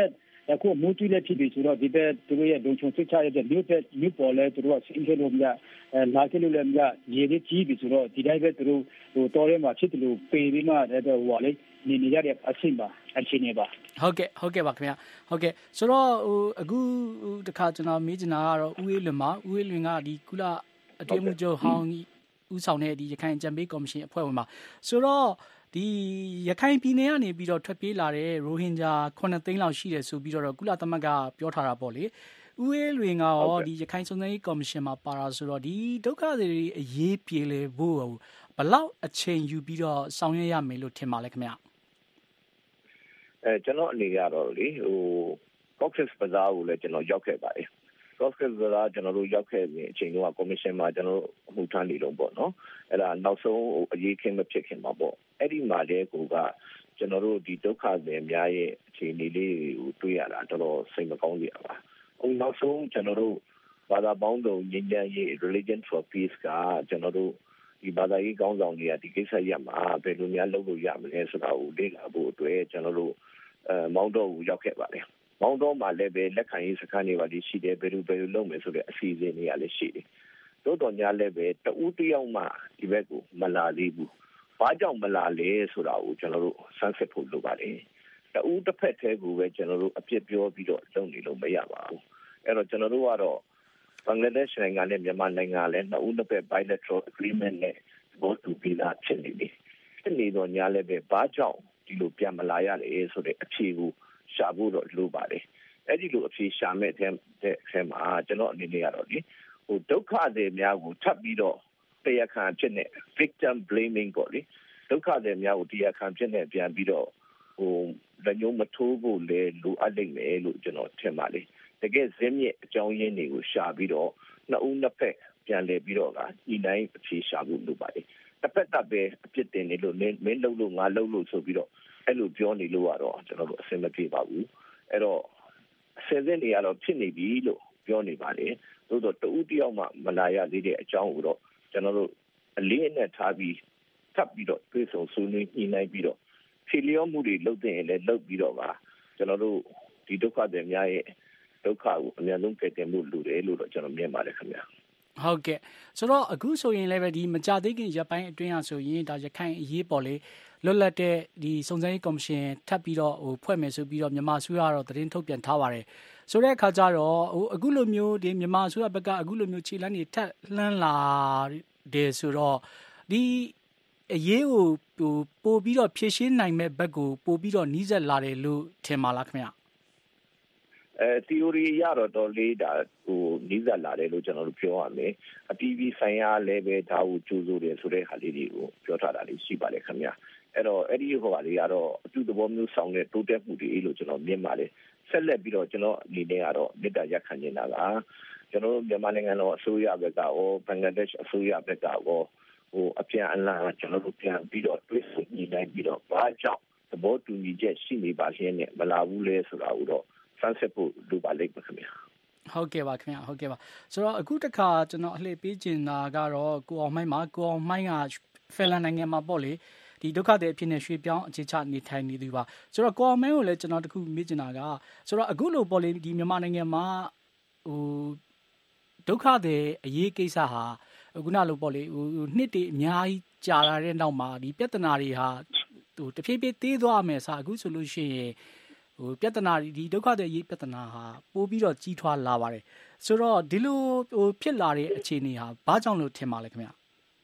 အခုမိုးကြီးလည်းဖြစ်ပြီဆိုတော့ဒီဘက်သူတို့ရဲ့လုံခြုံစိတ်ချရတဲ့မြို့ဘက်မြို့ပေါ်လဲသူတို့ကဆင်းခဲ့လို့မရအဲလာခဲ့လို့လည်းမရရေလေးကြီးပြီဆိုတော့ဒီတိုင်းပဲသူတို့ဟိုတော်ထဲမှာဖြစ်တယ်လို့ပေပြီးမှတဲ့ဟိုဟာလေနေနေရတဲ့အချင်းပါအချင်းနေပါဟုတ်ကဲ့ဟုတ်ကဲ့ပါခင်ဗျာဟုတ်ကဲ့ဆိုတော့ဟိုအခုတခါကျွန်တော်မေးချင်တာကတော့ဦးအေးလွင်မှာဦးအေးလွင်ကဒီကုလအတွင်းမှုချုပ်ဟောင်းဦးဆောင်တဲ့ဒီရခိုင်အကြံပေးကော်မရှင်အဖွဲ့ဝင်မှာဆိုတော့ဒီရခိုင်ပြည်နယ်ကနေပြီးတော့ထွက်ပြေးလာတဲ့ရိုဟင်ဂျာခုနှစ်သိန်းလောက်ရှိတယ်ဆိုပြီးတော့ကုလသမဂ္ဂပြောထားတာပေါ့လေဦးအေးလွင်ကရောဒီရခိုင်စုံစမ်းရေးကော်မရှင်မှာပါတာဆိုတော့ဒီဒုက္ခသည်တွေအရေးပြေလေဖို့ဘလောက်အချိန်ယူပြီးတော့ဆောင်ရွက်ရမယ်လို့ထင်ပါလဲခင်ဗျအဲကျွန်တော်အနေကတော့လေဟို Cox's Bazar ကိုလည်းကျွန်တော်ရောက်ခဲ့ပါတယ်Cox's Bazar ကျွန်တော်တို့ရောက်ခဲ့ပြီးအချိန်တုန်းကကော်မရှင်မှာကျွန်တော်တို့အမှုထမ်းနေတော့ပေါ့နော်အဲ့ဒါနောက်ဆုံးဟိုအရေးခင်းမဖြစ်ခင်မှာပေါ့အဲ့ဒီမှာလည်းကိုကကျွန်တော်တို့ဒီဒုက္ခတွေအများရဲ့အခြေအနေလေးကိုတွေ့ရတာတော်တော်စိတ်မကောင်းစရာပါဟိုနောက်ဆုံးကျွန်တော်တို့ဘာသာပေါင်းစုံငြိမ်းချမ်းရေး Religion for Peace ကကျွန်တော်တို့ဒီဘာသာရေးကောင်းဆောင်တွေကဒီကိစ္စရပ်မှာဘယ်လိုများလုပ်လို့ရမလဲဆိုတာကိုလေ့လာဖို့အတွက်ကျွန်တော်တို့အဲမောင်းတော့ကိုရောက်ခဲ့ပါတယ်မောင်းတော့မှာလည်းပဲလက်ခံရေးစခန်းတွေပါရှိတယ်ဘယ်လိုဘယ်လိုလုပ်မယ်ဆိုတဲ့အစီအစဉ်တွေကလည်းရှိတယ်တိုးတော်ညာလည်းပဲတဦးတယောက်မှဒီဘက်ကိုမလာသေးဘူးဘာကြောင့်မလာလဲဆိုတာကိုကျွန်တော်တို့စမ်းစစ်ဖို့လိုပါတယ်တဦးတစ်ဖက်တည်းကိုပဲကျွန်တော်တို့အပြစ်ပြောပြီးတော့လုပ်နေလို့မရပါဘူးအဲ့တော့ကျွန်တော်တို့ကတော့ဘင်္ဂလားဒေ့ရှ်နိုင်ငံနဲ့မြန်မာနိုင်ငံလည်းနှစ်ဦးတစ်ဖက် bilateral agreement နဲ့ဘောတူပြီးသားဖြစ်နေပြီဖြစ်နေတော့ညာလည်းပဲဘာကြောင့်ဒီလိုပြန်မလာရလဲဆိုတဲ့အဖြေကိုရှာဖို့တော့လိုပါတယ်အဲ့ဒီလိုအဖြေရှာမဲ့တဲ့အထဲမှာကျွန်တော်အနေနဲ့ကတော့လေဟိုဒုက္ခတွေများကိုထပ်ပြီးတော့တရားခံဖြစ်နေ victim blaming ပေါ့လေဒုက္ခတွေများကိုတရားခံဖြစ်နေပြန်ပြီးတော့ဟိုလက်ညှိုးမထိုးဖို့လေလိုအပ်လိမ့်မယ်လို့ကျွန်တော်ထင်ပါလေတကယ်ဇင်းမြစ်အကြောင်းရင်းတွေကိုရှာပြီးတော့နှစ်ဦးနှစ်ဖက်ပြန်လည်ပြီးတော့ကညီနိုင်အဖြေရှာဖို့လိုပါလေတစ်ဖက်တပ်ပဲအပြစ်တင်နေလို့မင်းလုပ်လို့ငါလုပ်လို့ဆိုပြီးတော့အဲ့လိုပြောနေလို့ကတော့ကျွန်တော်တို့အဆင်မပြေပါဘူးအဲ့တော့ဆယ်စင်းတွေကတော့ဖြစ်နေပြီလို့ပြောနေပါလေသို့တော့တဦးတယောက်မှမလာရသေးတဲ့အကြောင်းကိုတော့ကျွန်တော်တို့အလေးအနက်ထားပြီးထပ်ပြီးတော့တွေးဆုံဆွေးနွေးညှိနှိုင်းပြီးတော့ဖြေလျော့မှုတွေလုပ်တဲ့ရင်လည်းလုပ်ပြီးတော့ပါကျွန်တော်တို့ဒီဒုက္ခတွေများရဲ့ဒုက္ခကိုအများဆုံးကယ်တင်မှုလိုတယ်လို့တော့ကျွန်တော်မြင်ပါတယ်ခင်ဗျာဟုတ်ကဲ့ဆိုတော့အခုဆိုရင်လည်းပဲဒီမကြသေးခင်ရပ်ပိုင်းအတွင်းအဆိုရင်ဒါရခိုင်အရေးပေါ်လေလွတ်လပ်တဲ့ဒီစုံစမ်းရေးကော်မရှင်ထပ်ပြီးတော့ဟိုဖွဲ့မယ်ဆိုပြီးတော့မြန်မာအစိုးရကတော့သတင်းထုတ်ပြန်ထားပါတယ်ဆိုတဲ့အခါကျတော့ဟိုအခုလိုမျိုးဒီမြန်မာအစိုးရဘက်ကအခုလိုမျိုးခြေလှမ်းတွေထပ်လှမ်းလာတယ်ဆိုတော့ဒီအရေးကိုဟိုပို့ပြီးတော့ဖြည့်ရှင်းနိုင်မဲ့ဘက်ကိုပို့ပြီးတော့နှီးစက်လာတယ်လို့ထင်ပါလားခင်ဗျအဲ theory ရတော့တော်လေးဒါဟိုနှီးစက်လာတယ်လို့ကျွန်တော်တို့ပြောရမယ်အတီးပြီးဆိုင်ရာလည်းပဲဒါကိုကြိုးစိုးတယ်ဆိုတဲ့ဟာလေးတွေကိုပြောထားတာလေးရှိပါလေခင်ဗျာအဲ့တော့အဲ့ဒီဟိုဟာလေးကတော့အတူတဘောမျိုးဆောင်တဲ့တိုးတက်မှုတွေလို့ကျွန်တော်မြင်ပါတယ်ဆက်လက်ပြီးတော့ကျွန်တော်အနေနဲ့ကတော့မေတ္တာရပ်ခံနေတာကကျွန်တော်မြန်မာနိုင်ငံတော်အစိုးရဘက်ကရောဘင်္ဂလားဒေ့ရှ်အစိုးရဘက်ကရောဟိုအပြန်အလှန်ကျွန်တော်တို့ပြန်ပြီးတော့တွေးဆညှိနှိုင်းပြီးတော့ဘာကြောင့်သဘောတူညီချက်ရှိနေပါခြင်းနဲ့မလာဘူးလဲဆိုတာကိုတော့စမ်းစစ်ဖို့လိုပါလိမ့်မယ်ခင်ဗျာဟုတ်ကဲ့ပါခင်ဗျာဟုတ်ကဲ့ပါဆိုတော့အခုတခါကျွန်တော်အလှည့်ပေးချင်တာကတော့ကိုအောင်မိုင်းမှာကိုအောင်မိုင်းကဖင်လန်နိုင်ငံမှာပေါ့လေဒီဒုက္ခတွေအဖြစ်နဲ့ရွှေ့ပြောင်းအခြေချနေထိုင်နေသူပါဆိုတော့ကိုအောင်မိုင်းကိုလည်းကျွန်တော်တခုမေးချင်တာကဆိုတော့အခုလိုပေါ့လေဒီမြန်မာနိုင်ငံမှာဟိုဒုက္ခတွေအရေးကိစ္စဟာခုနလိုပေါ့လေဟိုနှစ်တွေအများကြီးကြာလာတဲ့နောက်မှာဒီပြဿနာတွေဟာဟိုတဖြည်းဖြည်းသေးသွားမယ်ဆိုအခုဆိုလို့ရှိရင်ဟိုပြဿနာဒီဒုက္ခတွေအရေးပြဿနာဟာပိုးပြီးတော့ကြီးထွားလာပါတယ်ဆိုတော့ဒီလိုဟိုဖြစ်လာတဲ့အခြေအနေဟာဘာကြောင့်လို့ထင်ပါလဲခင်ဗျ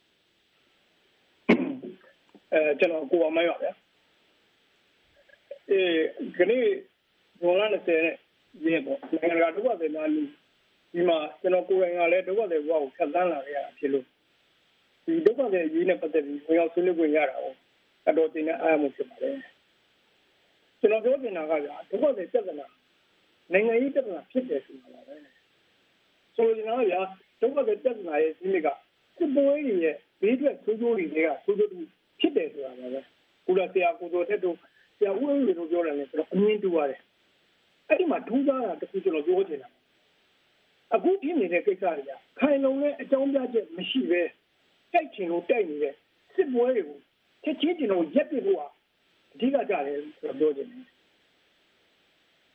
အဲကျွန်တော်ကိုအောင်မိုင်းပါဗျာအဲခဏဇွန်လ၂၀နဲ့ရေပေါ့နိုင်ငံတကာဒုက္ခသည်များလူဒီမှာကျွန်တော်ကိုယ်တိုင်ကလည်းဒုက္ခသည်ဘဝကိုဖြတ်သန်းလာခဲ့ရတာဖြစ်လို့ဒီဒုက္ခသည်အရေးနဲ့ပတ်သက်ပြီးဝင်ရောက်ဆွေးနွေးခွင့်ရတာကိုအတော်တင်တဲ့အားအမှုဖြစ်ပါတယ်ကျွန်တော်ပြောချင်တာကဗျာဒုက္ခသည်ပြဿနာနိုင်ငံရေးပြဿနာဖြစ်တယ်ဆိုတာပါပဲဆိုလိုချင်တာကဗျာဒုက္ခသည်ပြဿနာရဲ့ဒီနေ့ကစစ်ပွဲတွေရဲ့ဘေးထွက်ဆိုးကျိုးတွေကဆိုးကျိုးတွေဖြစ်တယ်ဆိုတာပါပဲကုလဆရာကိုတော်တဲ့တို့ဆရာဦးအေးလူတို့ပြောတယ်လေကျွန်တော်အမြင်တူပါတယ်အဲ့ဒီမှာထူးခြားတာတခုကျွန်တော်ပြောချင်တာအခုဖြစ်နေတဲ့ကိစ္စတွေကခိုင်လုံတဲ့အကြောင်းပြချက်မရှိပဲတိုက်ချင်လို့တိုက်နေတဲ့စစ်ပွဲတွေကိုချက်ချင်းကျွန်တော်ရက်ပြဖို့ဟာအဓိကကြတယ်ဆိုတော့ပြောချင်တယ်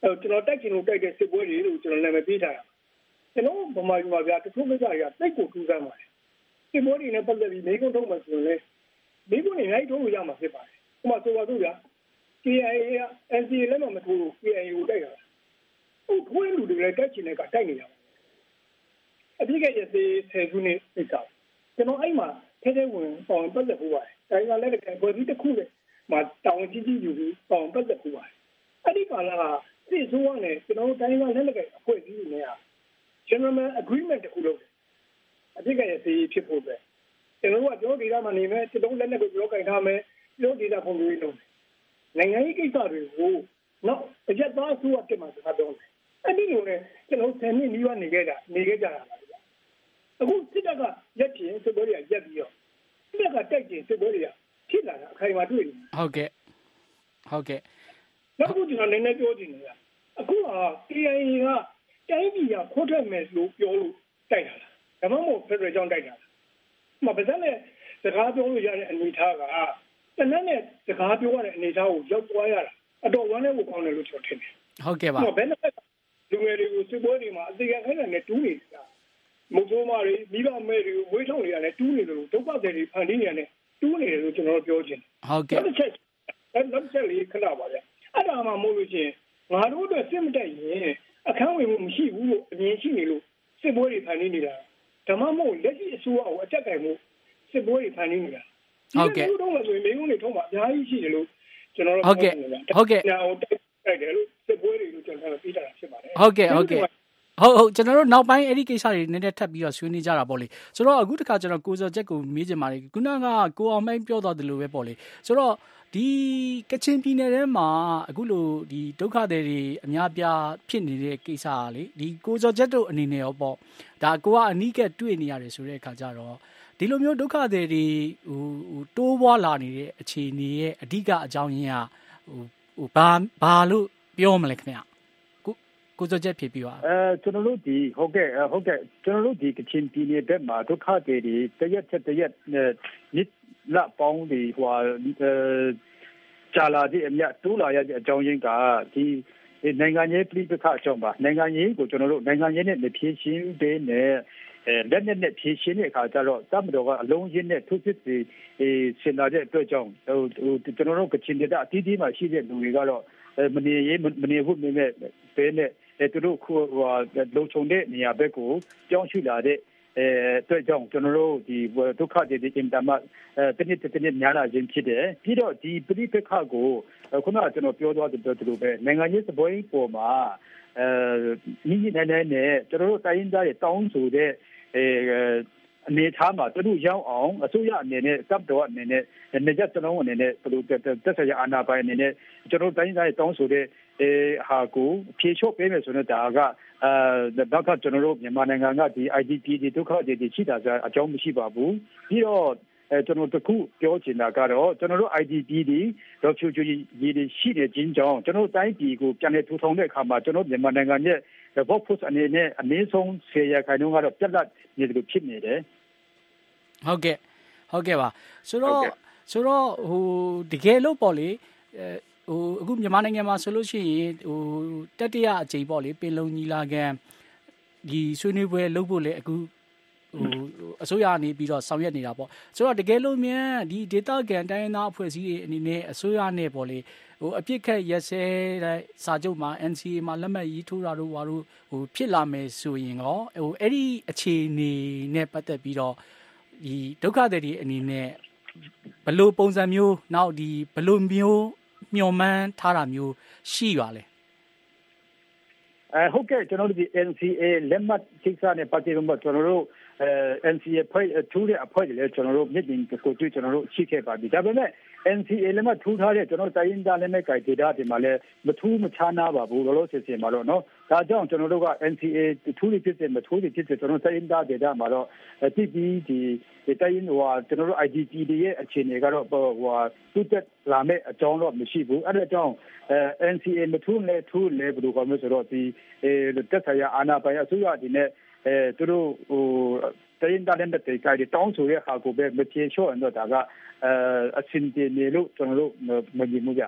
အဲကျွန်တော်တိုက်ချင်လို့တိုက်တဲ့စစ်ပွဲတွေလို့ကျွန်တော်နာမည်ပေးထားတာကျွန်တော်ဗမာပြည်မှာဗျာတချို့ကိစ္စတွေကတိတ်ကိုထူးဆန်းပါတယ်စစ်ပွဲတွေနဲ့ပတ်သက်ပြီးမိကုန်းထုတ်မှဆိုရင်မိကုန်းတွေလိုက်ထုတ်လို့ရမှာဖြစ်ပါတယ်ဥပမာဆိုပါတော့ဗျာ K I A က N C A လည်းမထိုးလို့ K I A ကိုတိုက်တာဟုတ်ထွေးလူတွေလည်းတိုက်ချင်တဲ့ကတိုက်နေတာအပြစ်ကရသေးဆယ်ခုနှစ်ပြစ်တာကျွန်တော်အဲ့မှာထဲထဲဝင်ပေါင်ပတ်သက်ဖို့ပါတယ်ဒါကလည်းတကယ်ဘယ်ဒီတစ်ခုနဲ့မှာတောင်းကြီးကြီးယူပြီးပေါင်ပတ်သက်ဖို့ပါတယ်အဲ့ဒီကာလကစစ်ဆိုးရနဲ့ကျွန်တော်တိုင်းကလည်းလည်းအဖွဲ့အစည်းတွေနဲ့ General Agreement တခုလုပ်တယ်အပြစ်ကရသေးဖြစ်ဖို့ပဲကျွန်တော်ကကျွန်တော်ဒေသမှာနေမယ်ကျွန်တော်လည်းလည်းကိုပြောကြိုင်ထားမယ်ကျွန်တော်ဒေသပုံတွေလုပ်နိုင်ငံရေးကိစ္စတွေကိုတော့အရက်သားဆိုအပြစ်မှာစကားပြောတယ်အဲ့ဒီလိုနဲ့ကျွန်တော်ဆယ်နှစ်နီးပါးနေခဲ့တာနေခဲ့ကြတာပါအခုစစ်တပ်ကရက်ချင်စစ်ပွဲတွေကရက်ပြီးတော့စစ်တပ်ကတိုက်ချင်စစ်ပွဲတွေကဖြစ်လာတာအခိုင်အမာတွေ့နေဟုတ်ကဲ့ဟုတ်ကဲ့နောက်ခုကျွန်တော်နည်းနည်းပြောချင်တယ်အခုက K I A ကတိုင်းပြည်ကခိုးထွက်မယ်လို့ပြောလို့တိုက်တာလားဒါမှမဟုတ် Federal ကြောင့်တိုက်တာလားမပါစနဲ့စကားပြောလို့ရတဲ့အနေအထားကတနက်နဲ့စကားပြောရတဲ့အနေအထားကိုရောက်သွားရတာအတော်ဝမ်းနဲ့ကိုကောင်းတယ်လို့ကျွန်တော်ထင်တယ်ဟုတ်ကဲ့ပါဘယ်နဲ့လူငယ်တွေကိုစစ်ပွဲတွေမှာအသေးခံခိုင်းတယ်နဲ့တူးနေတာမုတ်ဆိုးမတွေမိဘမဲတွေကိုဝေးထုတ်နေရတယ်တူးနေတယ်လို့ဒုက္ခတွေဖန်တီးနေရတယ်တူးနေတယ်လို့ကျွန်တော်ပြောချင်ဟုတ်ကဲ့တစ်ချက်တစ်ချက်လေးခဏပါဗျအဲ့ဒါမှမဟုတ်လို့ချင်းငါတို့အတွက်စစ်မတက်ရင်အခန်းဝင်မှုမရှိဘူးလို့အမြင်ရှိနေလို့စစ်ပွဲတွေဖန်တီးနေတာဓမ္မမို့လက်ရှိအစိုးရကိုအကြက်ကင်မှုစစ်ပွဲတွေဖန်တီးနေတာဟုတ်ကဲ့တို့တော့ဆိုရင်မိကုန်းတွေထုံးမှာအများကြီးရှိတယ်လို့ကျွန်တော်တို့ဟုတ်ကဲ့ဟုတ်ကဲ့ညာဟိုတိုက်တယ်လို့စစ်ပွဲတွေလို့ကျွန်တော်ပြောတာဖြစ်ပါတယ်ဟုတ်ကဲ့ဟုတ်ကဲ့ဟုတ်ဟုတ်ကျွန်တော်တို့နောက်ပိုင်းအဲ့ဒီကိစ္စတွေနည်းနည်းထပ်ပြီးတော့ဆွေးနွေးကြတာပေါ့လေဆိုတော့အခုတခါကျွန်တော်ကိုစောချက်ကိုမေးချင်ပါတယ်ခုနကကိုအောင်မိုင်းပြောသွားတယ်လို့ပဲပေါ့လေဆိုတော့ဒီကချင်ပြည်နယ်ထဲမှာအခုလိုဒီဒုက္ခတွေတွေအများပြားဖြစ်နေတဲ့ကိစ္စကလေဒီကိုစောချက်တို့အနေနဲ့ရောပေါ့ဒါကိုကအနီးကတွေ့နေရတယ်ဆိုတဲ့အခါကျတော့ဒီလိုမျိုးဒုက္ခတွေတွေဟိုတိုးပွားလာနေတဲ့အခြေအနေရဲ့အဓိကအကြောင်းရင်းကဟိုဟိုဘာဘာလို့ပြောမလဲခင်ဗျကိုစောချက်ဖြစ်ပြီးပါအဲကျွန်တော်တို့ဒီဟုတ်ကဲ့ဟုတ်ကဲ့ကျွန်တော်တို့ဒီကချင်ပြည်နယ်ဘက်မှာဒုက္ခတွေတွေတရက်ချက်တရက်နစ်လာပေါင်းတွေဟိုအဲကြာလာတဲ့အမြတ်တိုးလာရတဲ့အကြောင်းရင်းကဒီနိုင်ငံရေးပြည်ပခါအကြောင်းပါနိုင်ငံရေးကိုကျွန်တော်တို့နိုင်ငံရေးနဲ့ဖြည့်ရှင်းပေးနေအဲလက်နဲ့နဲ့ဖြည့်ရှင်းတဲ့အခါကျတော့တမတော်ကအလုံးရင်းနဲ့ထုစစ်ပြီးအဲစင်လာတဲ့အတွက်ကြောင့်ဟိုကျွန်တော်တို့ကချင်ဒေသအသီးသီးမှာရှိတဲ့လူတွေကတော့မနေရေးမနေဘူးနေမဲ့ပဲနဲ့အဲသူတို့ဟိုလုံခြုံတဲ့နေရာဘက်ကိုကြောင်းရှိလာတဲ့အဲအတွက်ကြောင့်ကျွန်တော်တို့ဒီဒုက္ခတွေဒီအင်တာမအဲတနည်းတနည်းများလာခြင်းဖြစ်တယ်ပြီးတော့ဒီပြိပခါကိုခုနကကျွန်တော်ပြောသွားတဲ့တူတူပဲနိုင်ငံရေးစပွဲပေါ်မှာအဲညီညီနဲ့နဲ့ကျွန်တော်တို့တိုင်းရင်းသားတွေတောင်းဆိုတဲ့အဲအနေထားမှာတို့ရောက်အောင်အစိုးရအနေနဲ့တပ်တော်အနေနဲ့နေကြကျွန်တော်အနေနဲ့ဘယ်လိုတက်ဆက်ရအာဏာပိုင်အနေနဲ့ကျွန်တော်တိုင်းသားတွေတောင်းဆိုတဲ့အဲဟာကိုဖြေလျှော့ပေးမယ်ဆိုတော့ဒါကအဲဒါကကျွန်တော်တို့မြန်မာနိုင်ငံကဒီ I D P တွေဒုက္ခတွေရှိတာဆိုအကြောင်းမရှိပါဘူးပြီးတော့အဲကျွန်တော်တခုပြောချင်တာကတော့ကျွန်တော်တို့ I D P တွေတော့ future ရည်ရှိတဲ့ခြင်းကြောင့်ကျွန်တော်တို့တိုင်းပြည်ကိုပြန်လည်ထူထောင်တဲ့အခါမှာကျွန်တော်မြန်မာနိုင်ငံရဲ့ workforce အနေနဲ့အနည်းဆုံးဆယ်ရာခိုင်နှုန်းကတော့ပြတ်လတ်နေတယ်လို့ဖြစ်နေတယ်ဟုတ်ကဲ့ဟုတ်ကဲ့ပါဆိုတော့ဆိုတော့ဟိုတကယ်လို့ပေါ့လေဟိုအခုမြန်မာနိုင်ငံမှာဆိုလို့ရှိရင်ဟိုတတိယအကြိမ်ပေါ့လေပင်လုံညီလာခံဒီဆွေးနွေးပွဲလုပ်ဖို့လေအခုဟိုအစိုးရအနေပြီးတော့ဆောင်ရွက်နေတာပေါ့ဆိုတော့တကယ်လို့မြန်ဒီဒေတာကန်တိုင်းသားအဖွဲ့အစည်းတွေအနေနဲ့အစိုးရနဲ့ပေါ့လေဟိုအပြစ်ခတ်ရက်စဲတဲ့စာချုပ်မှာ N C A မှာလက်မှတ်ရေးထိုးတာတို့ဘာလို့ဟိုဖြစ်လာမယ်ဆိုရင်ရောဟိုအဲ့ဒီအခြေအနေနဲ့ပတ်သက်ပြီးတော့ဒီဒုက္ခတွေအနေနဲ့ဘယ်လိုပုံစံမျိုးနောက်ဒီဘယ်လိုမျိုးမျှော်မှန်းထားတာမျိုးရှိပါလဲအဲဟုတ်ကဲ့ကျွန်တော်တို့ဒီ N C A လက်မှတ်ကိစ္စနဲ့ပတ်သက်လို့ကျွန်တော်တို့အဲ N C A ဖွဲ့ထူးတဲ့အဖွဲ့တွေလည်းကျွန်တော်တို့မြစ်တင်ကိုတွေ့ကျွန်တော်တို့ရှိခဲ့ပါပြီဒါပေမဲ့ N C A လက်မှတ်ထူးထားတဲ့ကျွန်တော်တိုင်းရင်းသားလက်နက်ကိုင်ဒေသတွေမှာလည်းမထူးမခြားနာပါဘူးလောလောဆယ်ဆယ်မှာတော့နော်ဒါကြောင့်ကျွန်တော်တို့က N C A ထူးဖြစ်တဲ့မထူးဖြစ်တဲ့ကျွန်တော်တိုင်းရင်းသားဒေသမှာတော့တိတိဒီတိုင်းရင်းဟိုကျွန်တော်တို့ I D P တွေရဲ့အခြေအနေကတော့ဟိုတူတက်လာမဲ့အကြောင်းတော့မရှိဘူးအဲ့ဒါကြောင့်အဲ N C A မထူးလဲထူးလဲဘယ်လိုကောမျိုးဆိုတော့ဒီအဲတက်ဆရာအာဏာပိုင်အစိုးရဒီနဲ့အဲသူတို့ဟိုတိုင်းသားတဲ့တဲ့ကြိုက်တောင်းဆိုရဟာကိုပဲမပြေလျှော့တော့ဒါကအဲအစင်တင်နေလို့ကျွန်တော်တို့မမြင်ဘူးကြ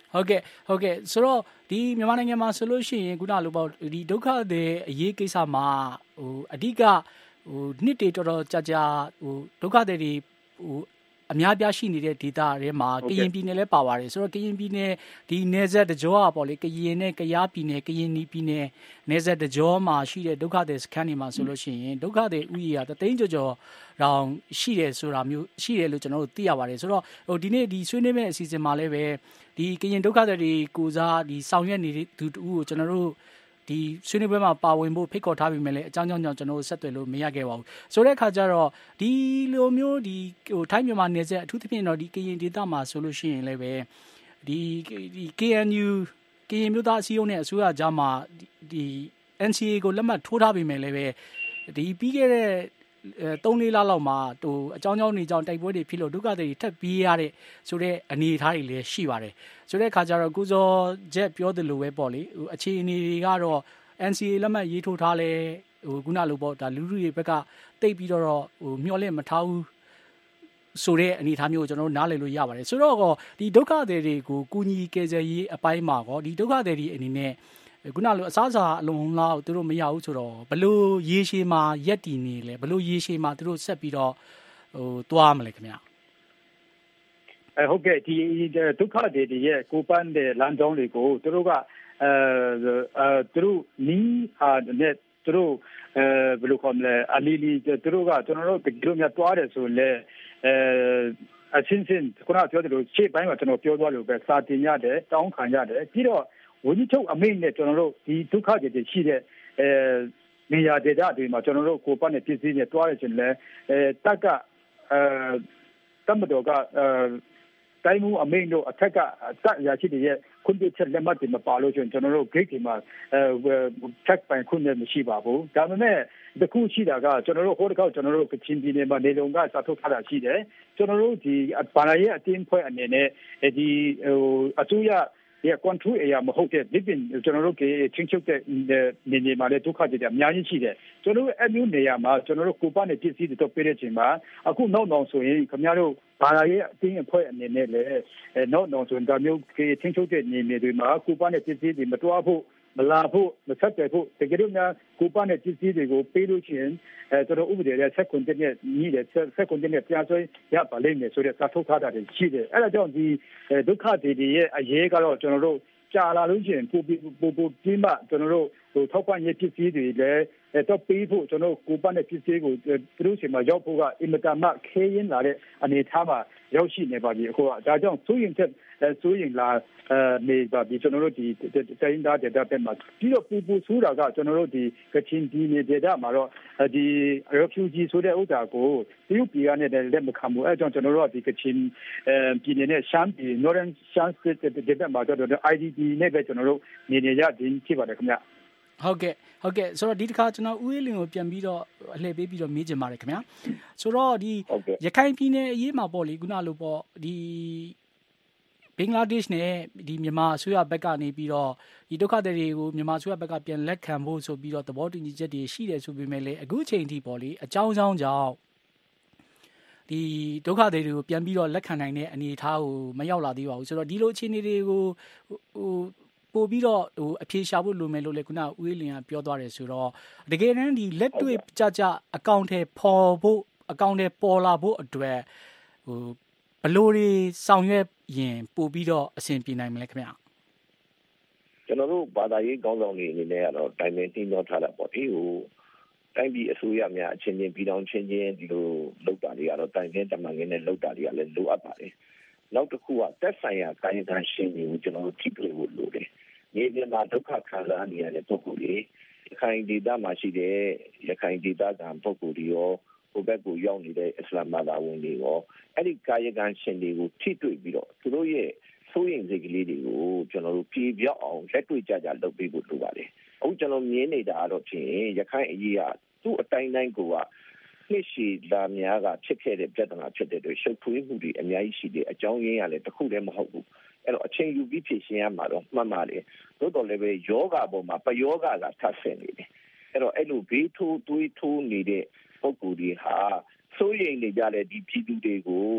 ဟုတ်ကဲ့ဟုတ်ကဲ့ဆိုတော့ဒီမြန်မာနိုင်ငံမှာဆိုလို့ရှိရင်ခုနလိုပေါ့ဒီဒုက္ခတဲ့အရေးကိစ္စမှာဟိုအဓိကဟိုနှစ်တွေတော်တော်ကြာကြာဟိုဒုက္ခတွေဟိုအများပြားရှိနေတဲ့ဒေသတွေမှာကရင်ပြည်နယ်လည်းပါပါတယ်ဆိုတော့ကရင်ပြည်နယ်ဒီနယ်စပ်တကြောอ่ะပေါ့လေကရင်နဲ့ကယားပြည်နယ်ကရင်နီပြည်နယ်နယ်စပ်တကြောမှာရှိတဲ့ဒုက္ခတွေစခန်းတွေမှာဆိုလို့ရှိရင်ဒုက္ခတွေဥယျာတသိန်းကျော်ကျော်တောင်ရှိတယ်ဆိုတာမျိုးရှိတယ်လို့ကျွန်တော်တို့သိရပါတယ်ဆိုတော့ဟိုဒီနေ့ဒီဆွေးနွေးမယ့်အစီအစဉ်မှာလည်းပဲဒီကရင်ဒုက္ခတွေကိုစားဒီဆောင်ရွက်နေတဲ့သူတူကိုကျွန်တော်တို့ဒီဆွေးနွေးပွဲမှာပါဝင်ဖို့ဖိတ်ခေါ်ထားပြီးမှလည်းအကြောင်းကြောင့်ကျွန်တော်တို့ဆက်သွယ်လို့မရခဲ့ပါဘူးဆိုတဲ့အခါကျတော့ဒီလိုမျိုးဒီဟိုထိုင်းမြန်မာနယ်စပ်အထူးသဖြင့်တော့ဒီကရင်ဒေသမှာဆိုလို့ရှိရင်လည်းပဲဒီဒီ K N U ကရင်မျိုးသားအစည်းအရုံးနဲ့အစိုးရကြားမှာဒီ N C A ကိုလက်မှတ်ထိုးထားပြီးမှလည်းပဲဒီပြီးခဲ့တဲ့သုံးလေးလလောက်မှာဟိုအကြောင်းကြောင်းနေကြောင်းတိုက်ပွဲတွေဖြစ်လို့ဒုက္ခတွေထပ်ပြေးရတဲ့ဆိုတဲ့အနေအထားတွေလည်းရှိပါတယ်ဆိုတဲ့အခါကျတော့ကုစောချက်ပြောသလိုပဲပေါ့လေဟိုအခြေအနေတွေကတော့ N C A လက်မှတ်ရေးထိုးထားလဲဟိုခုနလိုပေါ့ဒါလူလူတွေဘက်ကတိတ်ပြီးတော့ဟိုမျောလင့်မထားဘူးဆိုတဲ့အနေအထားမျိုးကိုကျွန်တော်တို့နားလည်လို့ရပါတယ်ဆိုတော့ဒီဒုက္ခတွေကိုကုညီကယ်ဆယ်ရေးအပိုင်းမှာကောဒီဒုက္ခတွေအနေနဲ့ခုနလိုအစားအစာအလုံးလောက်သူတို့မရဘူးဆိုတော့ဘလို့ရေရှည်မှာရက်တည်နေလဲဘလို့ရေရှည်မှာသူတို့ဆက်ပြီးတော့ဟိုသွားမလဲခင်ဗျအဲဟုတ်ကဲ့ဒီဒုက္ခတွေရဲ့ကိုပန်းတဲ့လမ်းကြောင်းတွေကိုသူတို့ကအဲအဲသူတို့နီးဟာနဲ့သူတို့အဲဘယ်လိုခေါ်မလဲအလီလီသူတို့ကကျွန်တော်တို့ဒီလိုမျိုးတွားတယ်ဆိုလဲအဲအချင်းချင်းခုနပြောတယ်လို့ရှေ့ပိုင်းမှာကျွန်တော်ပြောသွားလို့ပဲစာတင်ရတယ်တောင်းခံရတယ်ပြီးတော့ဝန်ကြီးချုပ်အမိန့်နဲ့ကျွန်တော်တို့ဒီဒုက္ခတွေရှိတဲ့အဲနေရာဒေသတွေမှာကျွန်တော်တို့ကိုပတ်နဲ့ပြည်စည်းနဲ့တွားရခြင်းလဲအဲတက်ကအဲတမတော်ကအဲတိုင်းမှုအမိန့်တို့အထက်ကတက်ရရှိတဲ့ခွင့်ပြုချက်လက်မှတ်တွေမပါလို့ကျွန်တော်တို့ gate တွေမှာအဲ check ပိုင်ခွင့်နဲ့မရှိပါဘူးဒါပေမဲ့တခုရှိတာကကျွန်တော်တို့ဟိုတကောက်ကျွန်တော်တို့ကချင်ပြည်နယ်မှာနေလုံကစာထုတ်ထားတာရှိတယ်ကျွန်တော်တို့ဒီဘာသာရေးအတင်းဖွဲ့အနေနဲ့ဒီဟိုအစိုးရရဲ့ control area မဟုတ်တဲ့ living ကျွန်တော်တို့ကချင်းချုပ်တဲ့နေနေမှာလည်းဒုက္ခတွေအများကြီးရှိတယ်ကျွန်တော်တို့အမျိုးနေရာမှာကျွန်တော်တို့ကိုပါနဲ့ပြည်စည်းတွေတော့ပြည့်တဲ့ချိန်မှာအခုနောက်နောက်ဆိုရင်ခင်ဗျားတို့ဘာသာရေးအတင်းအဖွဲ့အနေနဲ့လည်းနောက်နောက်ဆိုရင်ဒါမျိုးကချင်းချုပ်တဲ့နေနေတွေမှာကိုပါနဲ့ပြည်စည်းတွေမတွားဖို့မလာဖို့မဆက်တယ်ဖို့တကယ်လို့များကိုပါနဲ့ပြည်စည်းတွေကိုပေးလို့ရှိရင်အဲကျွန်တော်ဥပဒေရဲ့ဆက်ကွန်တက်နဲ့ညီတဲ့ဆက်ကွန်တက်နဲ့ပြန်ဆွဲရပါလိမ့်မယ်ဆိုတဲ့စာထုတ်ထားတာရှိတယ်အဲ့ဒါကြောင့်ဒီဒုက္ခတွေရဲ့အရေးကတော့ကျွန်တော်တို့ကြာလာလို့ရှိရင်ပိုပိုပိုပြီးမှကျွန်တော်တို့ဟိုထောက်ပံ့ရေးပစ္စည်းတွေလည်းတော့ပေးဖို့ကျွန်တော်ကိုပတ်တဲ့ပစ္စည်းကိုသူတို့ဆီမှာရောက်ဖို့ကအင်မတန်မှခဲရင်လာတဲ့အနေအထားမှာရောက်ရှိနေပါပြီအခုကဒါကြောင့်စိုးရင်ချက်စိုးရင်လာအဲနေပါပြီကျွန်တော်တို့ဒီတိုင်းသားဒေတာပဲမှာပြီးတော့ပူပူဆိုးတာကကျွန်တော်တို့ဒီကချင်ပြည်နယ်ဒေတာမှာတော့ဒီ refugee ဆိုတဲ့ဥစ္စာကိုတရုတ်ပြည်ကနေလည်းမခံဘူးအဲကြောင့်ကျွန်တော်တို့ဒီကချင်အဲပြည်နယ်နဲ့ရှမ်းပြည် Northern Shan State ဒေတာမှာတော့ I D P နဲ့ပဲကျွန်တော်တို့နေနေရခြင်းဖြစ်ပါတယ်ခင်ဗျဟုတ်ကဲ့ဟုတ်ကဲ့ဆိုတော့ဒီတစ်ခါကျွန်တော်ဦးအေးလင်းကိုပြန်ပြီးတော့အလှည့်ပေးပြီးတော့မေးချင်ပါတယ်ခင်ဗျာဆိုတော့ဒီရခိုင်ပြည်နယ်အရေးမှာပေါ့လေခုနလိုပေါ့ဒီဘင်္ဂလားဒေ့ရှ်နဲ့ဒီမြန်မာအစိုးရဘက်ကနေပြီးတော့ဒီဒုက္ခသည်တွေကိုမြန်မာအစိုးရဘက်ကပြန်လက်ခံဖို့ဆိုပြီးတော့သဘောတူညီချက်တွေရှိတယ်ဆိုပေမဲ့လည်းအခုချိန်ထိပေါ့လေအကြောင်းကြောင်းကြောင့်ဒီဒုက္ခသည်တွေကိုပြန်ပြီးတော့လက်ခံနိုင်တဲ့အနေအထားကိုမရောက်လာသေးပါဘူးဆိုတော့ဒီလိုအခြေအနေတွေကိုဟိုပို့ပြီးတော့ဟိုအဖြေရှာဖို့လိုမယ်လို့လည်းခုနဦးအေးလင်းကပြောသွားတယ်ဆိုတော့တကယ်တမ်းဒီလက်တွေ့ကြကြအကောင့်ထဲပေါ်ဖို့အကောင့်ထဲပေါ်လာဖို့အတွက်ဟိုဘလို့တွေဆောင်ရွက်ရင်ပို့ပြီးတော့အဆင်ပြေနိုင်မလဲခင်ဗျာကျွန်တော်တို့ဘာသာရေးကောင်းဆောင်တွေအနေနဲ့ကတော့တိုင်ပင်တင်ပြထားတာပေါ့ဒီဟိုတိုင်းပြည်အစိုးရများအချင်းချင်းပြည်တော်ချင်းချင်းဒီလိုလုပ်တာတွေကတော့တိုင်ပင်တမန်ငင်းနဲ့လုပ်တာတွေကလည်းလိုအပ်ပါတယ်နောက်တစ်ခုကတက်ဆိုင်ရာကာယကံရှင်တွေကိုကျွန်တော်တို့ထိတွေ့ဖို့လိုတယ်။မြေပြင်မှာဒုက္ခခံစားနေရတဲ့ပုဂ္ဂိုလ်တွေရခိုင်ဒေသမှာရှိတဲ့ရခိုင်ဒေသကပုဂ္ဂိုလ်တွေရောဟိုဘက်ကိုရောက်နေတဲ့အစ္စလာမ်ဘာသာဝင်တွေရောအဲ့ဒီကာယကံရှင်တွေကိုထိတွေ့ပြီးတော့သူတို့ရဲ့စိုးရိမ်စိတ်ကလေးတွေကိုကျွန်တော်တို့ပြေပြောက်အောင်လက်တွေ့ကြကြလုပ်ပေးဖို့လိုပါတယ်။အခုကျွန်တော်မြင်နေတာတော့ဖြင့်ရခိုင်အရေးကသူ့အတိုင်းတိုင်းကိုကနှစ်ရှည်လာများကဖြစ်ခဲ့တဲ့ပြဿနာဖြစ်တဲ့အတွက်ရှုပ်ထွေးမှုတွေအများကြီးရှိတယ်အကြောင်းရင်းကလည်းတစ်ခုတည်းမဟုတ်ဘူးအဲ့တော့အချိန်ယူပြီးဖြစ်ရှင်းရမှာတော့မှတ်ပါတယ်သို့တော်လည်းပဲယောဂပေါ်မှာပယောဂကထပ်ဆင်နေတယ်အဲ့တော့အဲ့လိုဘေးထိုးတွေးထိုးနေတဲ့ပုံကူတွေဟာစိုးရိမ်နေကြတဲ့ဒီပြည်သူတွေကို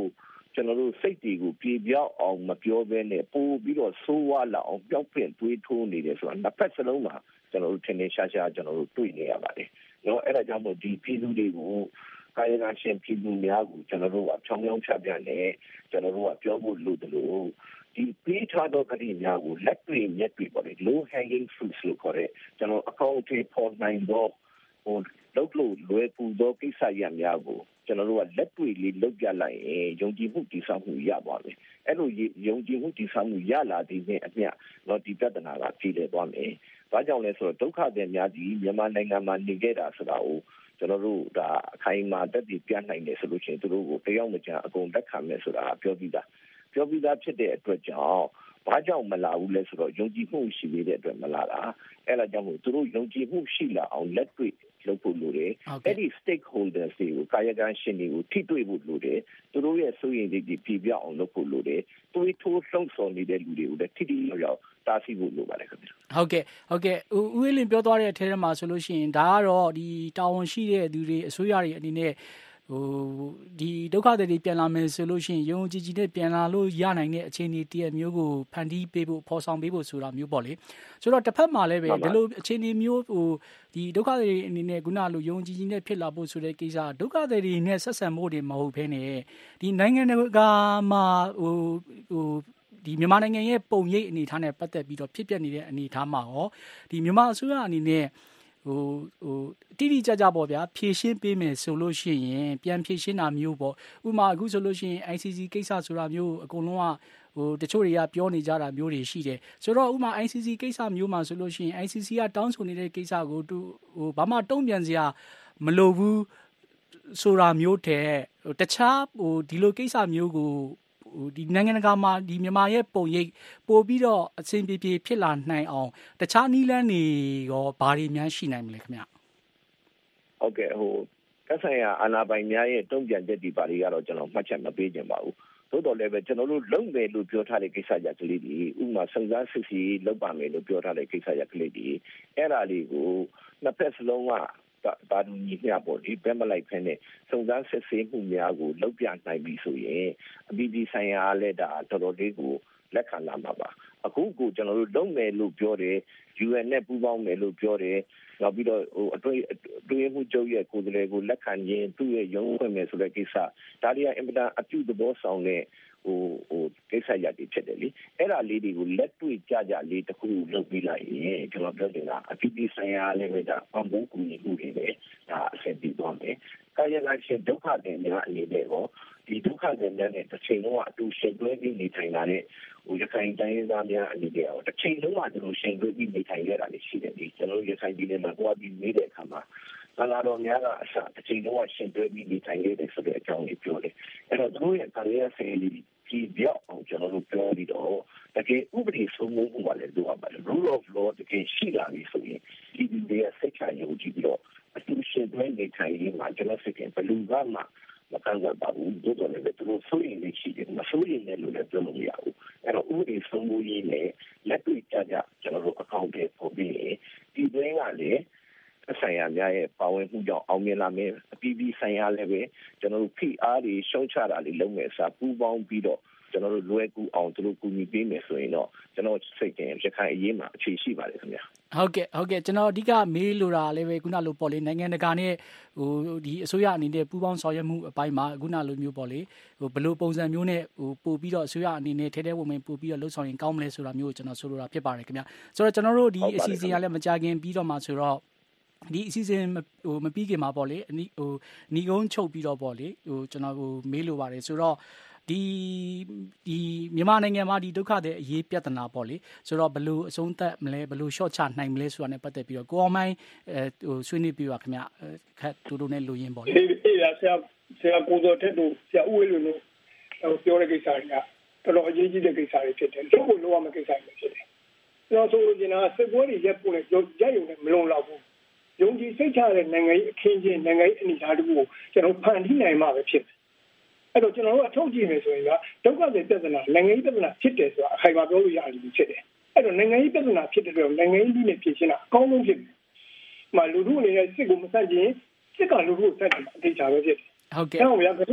ကျွန်တော်တို့စိတ်တွေကိုပြေပြောက်အောင်မပြောဘဲနဲ့ပို့ပြီးတော့ဆိုးဝါးလာအောင်ပျောက်ပင့်တွေးထိုးနေတယ်ဆိုတာနှစ်ဖက်စလုံးမှာကျွန်တော်တို့ထင်ထင်ရှားရှားကျွန်တော်တို့တွေ့နေရပါတယ်နော်အဲ့ဒါကြောင့်မို့ဒီပြည်သူတွေကိုကာယကံရှင်ပြည်သူများကိုကျွန်တော်တို့ကဖြောင်းဖြောင်းဖြတ်ဖြတ်နဲ့ကျွန်တော်တို့ကပြောဖို့လိုတယ်လို့ဒီပေးထားသောကတိများကိုလက်တွေ့မျက်တွေ့ပေါ်တယ် low hanging fruits လို့ခေါ်တယ်ကျွန်တော်အကောင့်တွေပေါ်နိုင်တော့ဟိုလောက်လို့လွယ်ကူသောကိစ္စရပ်များကိုကျွန်တော်တို့ကလက်တွေ့လေးလုပ်ပြလိုက်ရင်ယုံကြည်မှုတည်ဆောက်မှုရပါမယ်အဲ့လိုယုံကြည်မှုတည်ဆောက်မှုရလာတဲ့နဲ့အမျှတော့ဒီပြဿနာကပြည်လည်သွားမယ်ဘာကြောင့်လဲဆိုတော့ဒုက္ခတွေများကြီးမြန်မာနိုင်ငံမှာနေခဲ့တာဆိုတာကိုကျွန်တော်တို့ဒါအခိုင်အမာတက်ပြီးပြနိုင်တယ်ဆိုလို့ရှိရင်သူတို့ကိုတယောက်မကြအကုန်လက်ခံမယ်ဆိုတာပြောပြီးသားပြောပြီးသားဖြစ်တဲ့အတွက်ကြောင့်ဘာကြောင့်မလာဘူးလဲဆိုတော့ယုံကြည်မှုရှိနေတဲ့အတွက်မလာတာအဲ့ဒါကြောင့်မို့သူတို့ယုံကြည်မှုရှိလာအောင်လက်တွေ့လုပ်ဖို့လိုတယ်အဲ့ဒီ stakeholders တွေကိုကာယကံရှင်တွေကိုထိတွေ့ဖို့လိုတယ်သူတို့ရဲ့စိုးရိမ်စိတ်တွေပြပြအောင်လုပ်ဖို့လိုတယ်တွေးထိုးလှုံ့ဆော်နေတဲ့လူတွေကိုလည်းထိထိရောက်ရောက်တားဆီးဖို့လိုပါတယ်ခင်ဗျဟုတ်ကဲ့ဟုတ်ကဲ့ဦးဝင်းလင်းပြောသွားတဲ့အထဲမှာဆိုလို့ရှိရင်ဒါကတော့ဒီတာဝန်ရှိတဲ့သူတွေအစိုးရတွေအနေနဲ့ဟိုဒီဒုက္ခတွေပြန်လာမယ်ဆိုလို့ရှိရင်ယုံကြည်ကြည်နဲ့ပြန်လာလို့ရနိုင်တဲ့အခြေအနေတည်းမျိုးကိုဖန်တီးပေးဖို့ဖော်ဆောင်ပေးဖို့ဆိုတာမျိုးပေါ့လေဆိုတော့တစ်ဖက်မှာလည်းပဲဒီလိုအခြေအနေမျိုးဟိုဒီဒုက္ခတွေအနေနဲ့ခုနလိုယုံကြည်ကြည်နဲ့ဖြစ်လာဖို့ဆိုတဲ့ကိစ္စဒုက္ခတွေနဲ့ဆက်ဆံမှုတွေမဟုတ်ဘဲနဲ့ဒီနိုင်ငံတကာမှာဟိုဟိုဒီမြန်မာနိုင်ငံရဲ့ပုံရိပ်အနေအထားနဲ့ပတ်သက်ပြီးတော့ဖြစ်ပျက်နေတဲ့အနေအထားမှာရောဒီမြန်မာအစိုးရအနေနဲ့ဟိုဟိုတိတိကျကျပေါ့ဗျာဖြည့်ရှင်းပေးမယ်ဆိုလို့ရှိရင်ပြန်ဖြည့်ရှင်းတာမျိုးပေါ့ဥပမာအခုဆိုလို့ရှိရင် I C C ကိစ္စဆိုတာမျိုးအကုန်လုံးကဟိုတချို့တွေကပြောနေကြတာမျိုးတွေရှိတယ်ဆိုတော့ဥပမာ I C C ကိစ္စမျိုးမှာဆိုလို့ရှိရင် I C C ကတောင်းဆိုနေတဲ့ကိစ္စကိုသူဟိုဘာမှတုံ့ပြန်စရာမလိုဘူးဆိုတာမျိုးတဲ့ဟိုတခြားဟိုဒီလိုကိစ္စမျိုးကိုဒီနိုင်ငံတကာမှာဒီမြန်မာရဲ့ပုံရိပ်ပို့ပြီးတော့အဆင်ပြေပြေဖြစ်လာနိုင်အောင်တခြားနည်းလမ်းတွေရောဘာတွေများရှိနိုင်မလဲခင်ဗျဟုတ်ကဲ့ဟိုသက်ဆိုင်ရာအာဏာပိုင်များရဲ့တုံ့ပြန်ချက်ဒီပါတွေကတော့ကျွန်တော်မှတ်ချက်မပေးခြင်းပါဘူးသို့တော်လည်းပဲကျွန်တော်တို့လုံမယ်လို့ပြောထားတဲ့ကိစ္စရပ်ကလေးတွေဥပမာစုံစမ်းစစ်ဆေးလုပ်ပါမယ်လို့ပြောထားတဲ့ကိစ္စရပ်ကလေးတွေအဲ့ဒါလေးကိုနှစ်ဖက်စလုံးကဒါတူညီမျှပေါ့ဒီဘက်မလိုက်ဖ ೇನೆ စုံစမ်းစစ်ဆေးမှုများကိုလုပ်ပြနိုင်ပြီဆိုရင်အပြည်ပြည်ဆိုင်ရာလည်းဒါတော်တော်လေးကိုလက်ခံလာမှာပါအခုကိုကျွန်တော်တို့လုပ်မယ်လို့ပြောတယ် U N နဲ့ပူးပေါင်းမယ်လို့ပြောတယ်နောက်ပြီးတော့ဟိုအတွင်းအတွင်းမှုချုပ်ရဲ့ကိုယ်စားလှယ်ကိုလက်ခံရင်သူ့ရဲ့ရုံးဖွဲ့မယ်ဆိုတဲ့ကိစ္စဒါတွေကအင်ပဒန်အပြုသဘောဆောင်တဲ့ဟိုဟိုကိစ္စရပ်တွေဖြစ်တယ်လေအဲ့ဒါလေးတွေကိုလက်တွေ့ကြကြလေးတစ်ခုလုပ်ပြီးလိုက်ရင်ကျွန်တော်ပြောနေတာအပြည်ပြည်ဆိုင်ရာလည်းပဲဒါအမှုကူညီမှုတွေလည်းဒါအဆင်ပြေသွားမယ်ကာယကံရှင်ဒုက္ခတွေများအနေနဲ့ရောဒီဒုက္ခတွေများနဲ့တစ်ချိန်လုံးကအတူရှင်တွဲပြီးနေထိုင်လာတဲ့ဟိုရခိုင်တိုင်းသားများအနေနဲ့ရောတစ်ချိန်လုံးကသူတို့ရှင်တွဲပြီးနေထိုင်ရတာလည်းရှိတယ်ဒီကျွန်တော်ရခိုင်ပြည်နယ်မှာတွားပြီးနေတဲ့အခါမှာဘာသာတော်များကအစတစ်ချိန်လုံးကရှင်တွဲပြီးနေထိုင်ရတဲ့ဆိုတဲ့အကြောင်းကိုပြောတယ်အဲ့တော့သူတို့ရဲ့ကာယဆယ်လီဒီပြောက်အောင်ကျွန်တော်တို့ပြောပြီးတော့တကယ်ဥပဒေစိုးမိုးမှုပါလေတို့ပါလေ rule of law တကယ်ရှိလာပြီဆိုရင်ဒီဒီရဲ့စိတ်ချယုံကြည်ပြီးတော့အတူရှင်တွဲနေထိုင်ရမှာကျွန်တော်စိတ်ကဘလူကမှမကန့်ကွက်ပါဘူးတို့တော်လည်းသူတို့ဆိုရင်လည်းရှိတယ်မဆိုရင်လည်းလို့လည်းပြောလို့မရဘူးအဲ့တော့ဥပဒေစိုးမိုးရေးနဲ့လက်တွေ့ကြကြကျွန်တော်တို့အကောင့်တွေပို့ပြီးဒီတွင်းကလည်းဆိုင်ရာများရဲ့ပါဝင်မှုကြောင့်အောင်မြင်လာမယ်အပြည်ပြည်ဆိုင်ရာလည်းပဲကျွန်တော်တို့ဖိအားတွေရှုံချတာတွေလုပ်မယ်အစားပူးပေါင်းပြီးတော့ကျွန်တော်တို့လွယ်ကူအောင်သူတို့ကူညီပေးမယ်ဆိုရင်တော့ကျွန်တော်စိတ်တင်ရခိုင်အရေးမှာအခြေရှိပါတယ်ခင်ဗျာဟုတ်ကဲ့ဟုတ်ကဲ့ကျွန်တော်အဓိကမေးလိုတာလည်းပဲခုနလိုပေါ့လေနိုင်ငံတကာနဲ့ဟိုဒီအစိုးရအနေနဲ့ပူးပေါင်းဆောင်ရွက်မှုအပိုင်းမှာခုနလိုမျိုးပေါ့လေဟိုဘယ်လိုပုံစံမျိုးနဲ့ဟိုပို့ပြီးတော့အစိုးရအနေနဲ့ထဲထဲဝင်ဝင်ပို့ပြီးတော့လှုပ်ဆောင်ရင်ကောင်းမလဲဆိုတာမျိုးကိုကျွန်တော်ဆိုလိုတာဖြစ်ပါတယ်ခင်ဗျာဆိုတော့ကျွန်တော်တို့ဒီအစီအစဉ်ကလည်းမကြခင်ပြီးတော့မှဆိုတော့ဒီအစီအစဉ်ဟိုမပြီးခင်မှာပေါ့လေအနီဟိုညီကုန်းချုပ်ပြီးတော့ပေါ့လေဟိုကျွန်တော်ဟိုမေးလိုပါတယ်ဆိုတော့ဒီဒီမြန်မာနိုင်ငံမှာဒီဒုက္ခတွေအရေးပြဿနာပေါ့လေဆိုတော့ဘယ်လိုအဆုံးသတ်မလဲဘယ်လိုရှော့ချနိုင်မလဲဆိုတာနဲ့ပတ်သက်ပြီးတော့ကိုအောင်မိုင်းအဲဟိုဆွေးနွေးပြပါခင်ဗျခက်တူတူနဲ့လူရင်းပေါ့လေအေးအေးဆရာဆရာကိုတော်တဲ့တို့ဆရာဦးဝေလူတို့ဟိုပြောတဲ့ကိစ္စတွေကတော်တော်အရေးကြီးတဲ့ကိစ္စတွေဖြစ်တယ်တို့ကိုလိုရမယ့်ကိစ္စတွေဖြစ်တယ်ကျွန်တော်ဆိုလိုချင်တာစစ်ပွဲတွေရက်ပို့နဲ့ရက်ရုံနဲ့မလုံလောက်ဘူးယုံကြည်စိတ်ချတဲ့နိုင်ငံရေးအခင်းချင်းနိုင်ငံရေးအနေအထားတွေကိုကျွန်တော်ဖန်တီးနိုင်မှာပဲဖြစ်တယ်အဲ့တော့ကျွန်တော်တို့အထောက်ကြည့်မယ်ဆိုရင်ကဒုက္ခတွေပြဿနာနိုင်ငံရေးပြဿနာဖြစ်တယ်ဆိုတာအခိုင်အမာပြောလို့ရတယ်ဖြစ်တယ်အဲ့တော့နိုင်ငံရေးပြဿနာဖြစ်တဲ့အတွက်နိုင်ငံရေးနည်းနဲ့ဖြေရှင်းတာအကောင်းဆုံးဖြစ်တယ်။မှလူထုအနေနဲ့စစ်ကိုမဆန့်ကျင်စစ်ကလူထုကိုဆန့်ကျင်အသေးချာပဲဖြစ်တယ်။ဟုတ်ကဲ့။အဲ့တော့ဗျာခရီးခ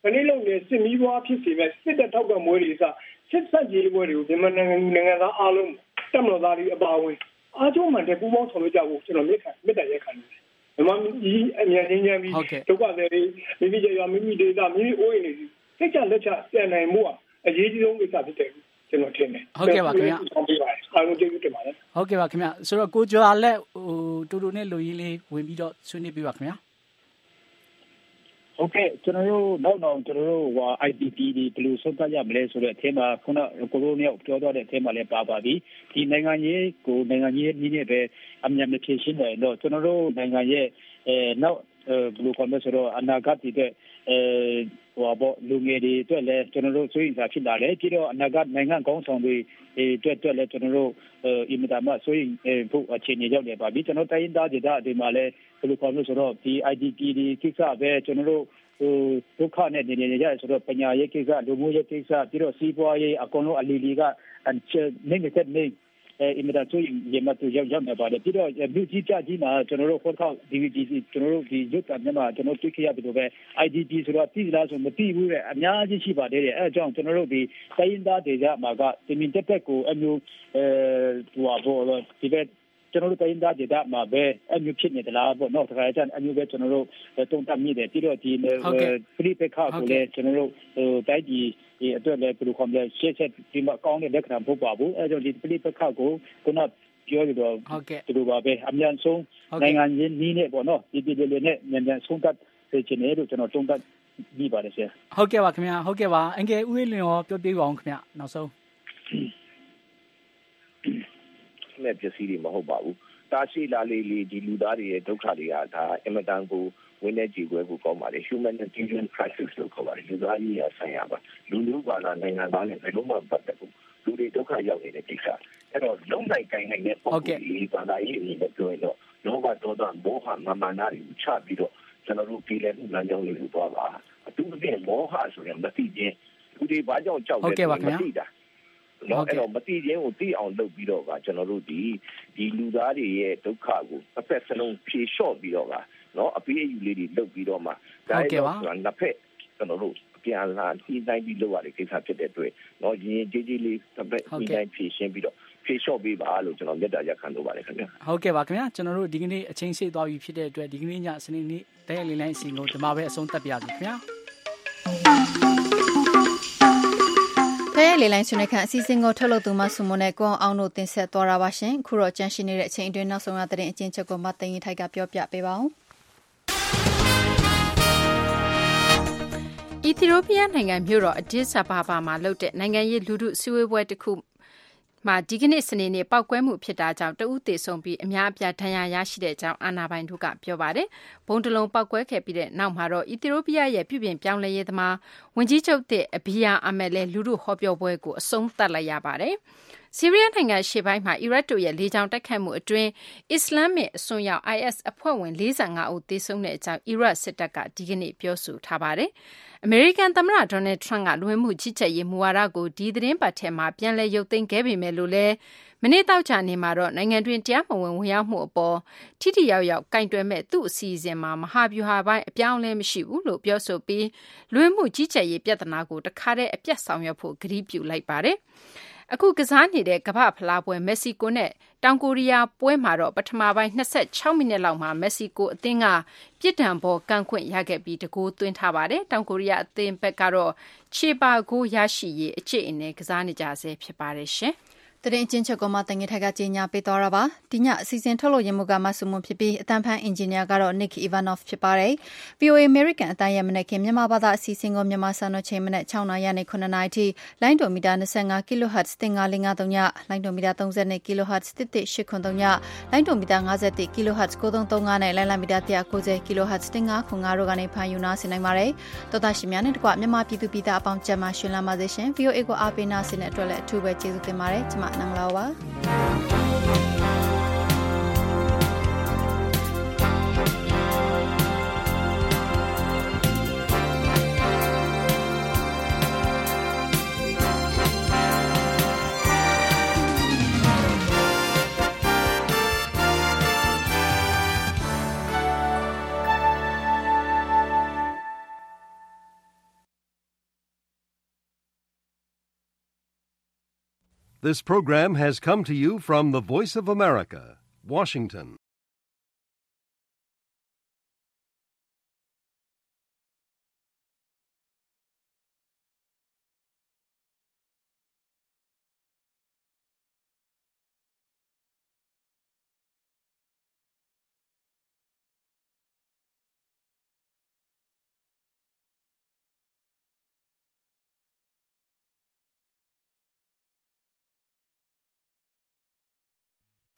ဘယ်နည်းလုံးနဲ့စစ်မီးပွားဖြစ်စီမဲ့စစ်တပ်ထောက်ကမွေးတွေစစစ်ဆက်ကြီးပွဲတွေကိုမြန်မာနိုင်ငံနိုင်ငံသားအားလုံးတက်မလို့သားတွေအပါအဝင်အားကျုံမှန်တဲ့ပူပေါင်းဆောင်ရွက်ကြဖို့ကျွန်တော်မြစ်ခံမြစ်တရက်ခံနေတယ်မြန်မာကြီးအမြန်ချင်းချင်းပြီးဒုက္ခတွေမိမိကြရွာမိမိဒေသမိမိအိုးအိမ်တွေစိတ်ချလက်ချပြန်နိုင်မှုအရေးကြီးဆုံးကိစ္စဖြစ်တယ်ကျွန်တော်ထင်တယ်ဟုတ်ကဲ့ပါခင်ဗျာအားလုံးကျေးဇူးတင်ပါတယ်ဟုတ်ကဲ့ပါခင်ဗျာဆိုတော့ကိုကျော်လက်ဟိုတူတူနဲ့လူရင်းလေးဝင်ပြီးတော့ဆွေးနွေးပြပါခင်ဗျာဟုတ်ကဲ့ကျွန်တော်တို့နောက်နောက်ကျွန်တော်တို့ဟို I D P ဒီဘယ်လိုဆုံးဖြတ်ရမလဲဆိုတဲ့အထက်မှာခုနကိုရိုနီပြောတော့တဲ့အထက်မှာလည်းပါပါပြီဒီနိုင်ငံရေးကိုနိုင်ငံရေးနည်းနဲ့ပဲအမြဲတမ်းဖြည့်ရှင်းတယ်တော့ကျွန်တော်တို့နိုင်ငံရဲ့အဲနောက်ဘယ်လိုကောမဆိုတော့အနာဂတ်တည်တဲ့အဲဟိုဘောလူငယ်တွေအတွက်လည်းကျွန်တော်တို့ဆွေးနွေးစာဖြစ်လာတယ်ပြီးတော့အနာဂတ်နိုင်ငံကောင်းဆောင်တွေအတွက်အတွက်လည်းကျွန်တော်တို့အင်မတန်မှဆွေးနွေးဖို့အခြေအနေရောက်နေပါပြီကျွန်တော်တိုင်းသားဒေသတွေမှာလည်းဘယ်လိုကောမဆိုတော့ဒီ I D P ဒီကိစ္စပဲကျွန်တော်တို့ဟိုဒုက္ခနဲ့နေနေကြရဆိုတော့ပညာရေးကိစ္စလူမှုရေးကိစ္စပြီးတော့စီးပွားရေးအကုန်လုံးအလီလီကအချက်နေတဲ့နေအင်မတန်ဆိုရင်ရမတူရောက်ရောက်နေပါတယ်ပြီးတော့မြို့ကြီးကြကြီးမှာကျွန်တော်တို့ဖော်ခေါ D V D ကျွန်တော်တို့ဒီရုပ်သံမှာကျွန်တော်တွေ့ခဲ့ရပြီးတော့ပဲ I D P ဆိုတော့ပြည်လားဆိုမသိဘူးတဲ့အများကြီးရှိပါတယ်အဲအကြောင်းကျွန်တော်တို့ဒီတိုင်းသားဒေသမှာကတင်မြင့်တက်တက်ကိုအမျိုးအဲဟိုဘောဒီပဲကျွန်တော်တို့တိုင်းသားဒေသမှာပဲအမျိုးဖြစ်နေသလားပေါ့နော်တခါကျရင်အမျိုးပဲကျွန်တော်တို့တုံ့တက်မိတယ်ပြီးတော့ဒီပြိပခါကိုလည်းကျွန်တော်တို့ဟိုတိုက်ကြီးဒီအတွက်လည်းဘယ်လိုခေါ်မလဲရှေ့ဆက်ဒီမှာကောင်းတဲ့လက္ခဏာပို့ပါဘူးအဲကြောင့်ဒီပြိပခါကိုခုနပြောရတော့ဒီလိုပါပဲအမြန်ဆုံးနိုင်ငံရင်းနှီးနဲ့ပေါ့နော်ဒီပြည်တွေနဲ့မြန်မြန်ဆုံးသက်ချင်တယ်လို့ကျွန်တော်တုံ့တက်ပြီးပါတယ်ဆရာဟုတ်ကဲ့ပါခင်ဗျာဟုတ်ကဲ့ပါအင်္ဂေဦးလင်းရောပြောပြပါအောင်ခင်ဗျာနောက်ဆုံးနဲ့ပစ္စည်းတွေမဟုတ်ပါဘူးတာရှိလာလေးလေးဒီလူသားတွေရဲ့ဒုက္ခတွေကဒါအမတန်ကိုဝင်းနေကြည့်ွယ်ကိုကောင်းပါလေ humanitarian crisis လို့ခေါ်ပါတယ်လူသားကြီးရဆိုင်ရပါလူလူပါလာနိုင်ငံသားနဲ့ဘယ်လိုမှပတ်သက်ဘူးလူတွေဒုက္ခရောက်နေတဲ့ကိစ္စအဲ့တော့လုံးလိုက်ကိုင်းနိုင်တဲ့ပုံစံဒီပါလာရေးအနေနဲ့ပြောရင်တော့လောဘဒေါသမောဟမမာနာတွေချပြီးတော့ကျွန်တော်တို့ပြည်လဲမှုလမ်းကြောင်းလေးကိုသွားပါအထူးသဖြင့်မောဟဆိုရင်မသိခြင်းလူတွေဘာကြောင့်ကြောက်လဲမသိတာနော်အဲ့တော့မတိချင်းကိုသိအောင်လုပ်ပြီးတော့ကကျွန်တော်တို့ဒီဒီလူသားတွေရဲ့ဒုက္ခကိုအဖက်စလုံးဖြေလျှော့ပြီးတော့ကနော်အပေးအယူလေးတွေလုပ်ပြီးတော့မှဒါတော့ဆိုတာနှစ်ဖက်ကျွန်တော်တို့ပြန်လာနှီးတိုင်းပြီးလုပ်ရတဲ့ကိစ္စဖြစ်တဲ့အတွက်နော်ရင်းကြီးကြီးလေးတစ်ဖက်နှီးတိုင်းဖြေရှင်းပြီးတော့ဖြေလျှော့ပေးပါလို့ကျွန်တော်မြတ်တာရက်ခံလုပ်ပါတယ်ခင်ဗျာဟုတ်ကဲ့ပါခင်ဗျာကျွန်တော်တို့ဒီကနေ့အချိန်ရှိသွားပြီဖြစ်တဲ့အတွက်ဒီကနေ့ညစနေနေ့တရက်လေးလိုင်းအစီအစဉ်ကိုဒီမှာပဲအဆုံးသတ်ပြရစီခင်ဗျာဖရဲလေလိုင်းဆွေးနွေးခန့်အစည်းအဝေးကိုထုတ်လုပ်သူမှစုမနဲ့ကိုအောင်တို့တင်ဆက်သွားတာပါရှင်ခုတော့ကြန့်ရှိနေတဲ့အချိန်အတွင်းနောက်ဆုံးရတဲ့အကျဉ်းချုပ်ကိုမသိရင်ထိုက်ကပြောပြပေးပါဦးအီသီယိုးပီးယားနိုင်ငံမြို့တော်အဒစ်အဘာဘာမှာလုပ်တဲ့နိုင်ငံရေးလူထုစည်းဝေးပွဲတစ်ခုမှာဒီကနေ့စနေနေ့ပောက်ကွဲမှုဖြစ်တာကြောင့်တဦးသေဆုံးပြီးအများအပြားဒဏ်ရာရရှိတဲ့အကြောင်းအာဏာပိုင်တို့ကပြောပါတယ်။ဘုံတလုံးပောက်ကွဲခဲ့ပြီးတဲ့နောက်မှာတော့အီသီယိုးပီးယားရဲ့ပြုပြင်ပြောင်းလဲရေးသမားဝန်ကြီးချုပ်တဲ့အဘီယာအာမက်လည်းလူထုဟောပြောပွဲကိုအဆုံးသတ်လိုက်ရပါတယ်။ဆီးရီးယားနိုင်ငံရှေ့ပိုင်းမှာအီရတ်တို့ရဲ့လေကြောင်းတိုက်ခိုက်မှုအတွင်းအစ္စလာမစ်အစွန်းရောက် I S အဖွဲ့ဝင်၄၅ဦးသေဆုံးတဲ့အကြောင်းအီရတ်စစ်တပ်ကဒီကနေ့ပြောဆိုထားပါတယ်။အမေရိကန်သမ္မတဒေါ်နယ်ထရန့်ကလူဝင်မှုကြီးကြပ်ရေးမူဝါဒကိုဒီသတင်းပတ်ထဲမှာပြန်လည်ရုပ်သိမ်းခဲ့ပေမဲ့လို့လည်းမနေ့တောက်ချာနေမှာတော့နိုင်ငံတွင်တရားမဝင်ဝင်ရောက်မှုအပေါ်ထိထိရောက်ရောက်ကင်တွယ်မဲ့သူ့အစီအစဉ်မှာမဟာဗျူဟာပိုင်းအပြောင်းလဲမရှိဘူးလို့ပြောဆိုပြီးလူဝင်မှုကြီးကြပ်ရေးပြဿနာကိုတခါတည်းအပြတ်ဆောင်ရွက်ဖို့ကတိပြုလိုက်ပါတယ်။အခုကစားနေတဲ့ကမ္ဘာ့ဖလားပွဲမက္ကဆီကိုနဲ့တောင်ကိုရီးယားပွဲမှာတော့ပထမပိုင်း၂၆မိနစ်လောက်မှာမက္ကဆီကိုအသင်းကပြစ်ဒဏ်ပေါ်ကန်ခွင့်ရခဲ့ပြီးတဂိုးသွင်းထားပါတယ်။တောင်ကိုရီးယားအသင်းဘက်ကတော့ခြေပါဂိုးရရှိရေးအကျင့်အနဲ့ကစားနေကြဆဲဖြစ်ပါတယ်ရှင်။တရင်ချင်းချက်ကိုမှတငယ်ထက်ကကြီးညာပေးသွားတာပါဒီညအစီအစဉ်ထုတ်လို့ရမှုကမှစုမှုဖြစ်ပြီးအတန်ဖန်အင်ဂျင်နီယာကတော့ Nick Ivanov ဖြစ်ပါတယ် V O A American အတိုင်းရမနေ့ကမြန်မာဘာသာအစီအစဉ်ကိုမြန်မာစံတော်ချိန်မနေ့၆နာရီနဲ့9နာရီထိလိုင်းဒိုမီတာ25 kHz တင်၅零၅၃ညလိုင်းဒိုမီတာ32 kHz တစ်တစ်၈ခွန်၃ညလိုင်းဒိုမီတာ51 kHz ၉၃၃၅နဲ့လိုင်းလာမီတာ၁၉၀ kHz တင်၅ခွန်၅တို့ကနေဖန်ယူနာဆင်နိုင်ပါတယ်တော်တာရှင်များနဲ့တကွမြန်မာပြည်သူပြည်သားအပေါင်းကျမ်းမာရှင်လာပါစေရှင် V O A ကိုအားပေးနာဆင်တဲ့အတွက်လည်းအထူးပဲကျေးဇူးတင်ပါတယ်ကျွန်မနင်္ဂလာပါ This program has come to you from the Voice of America, Washington.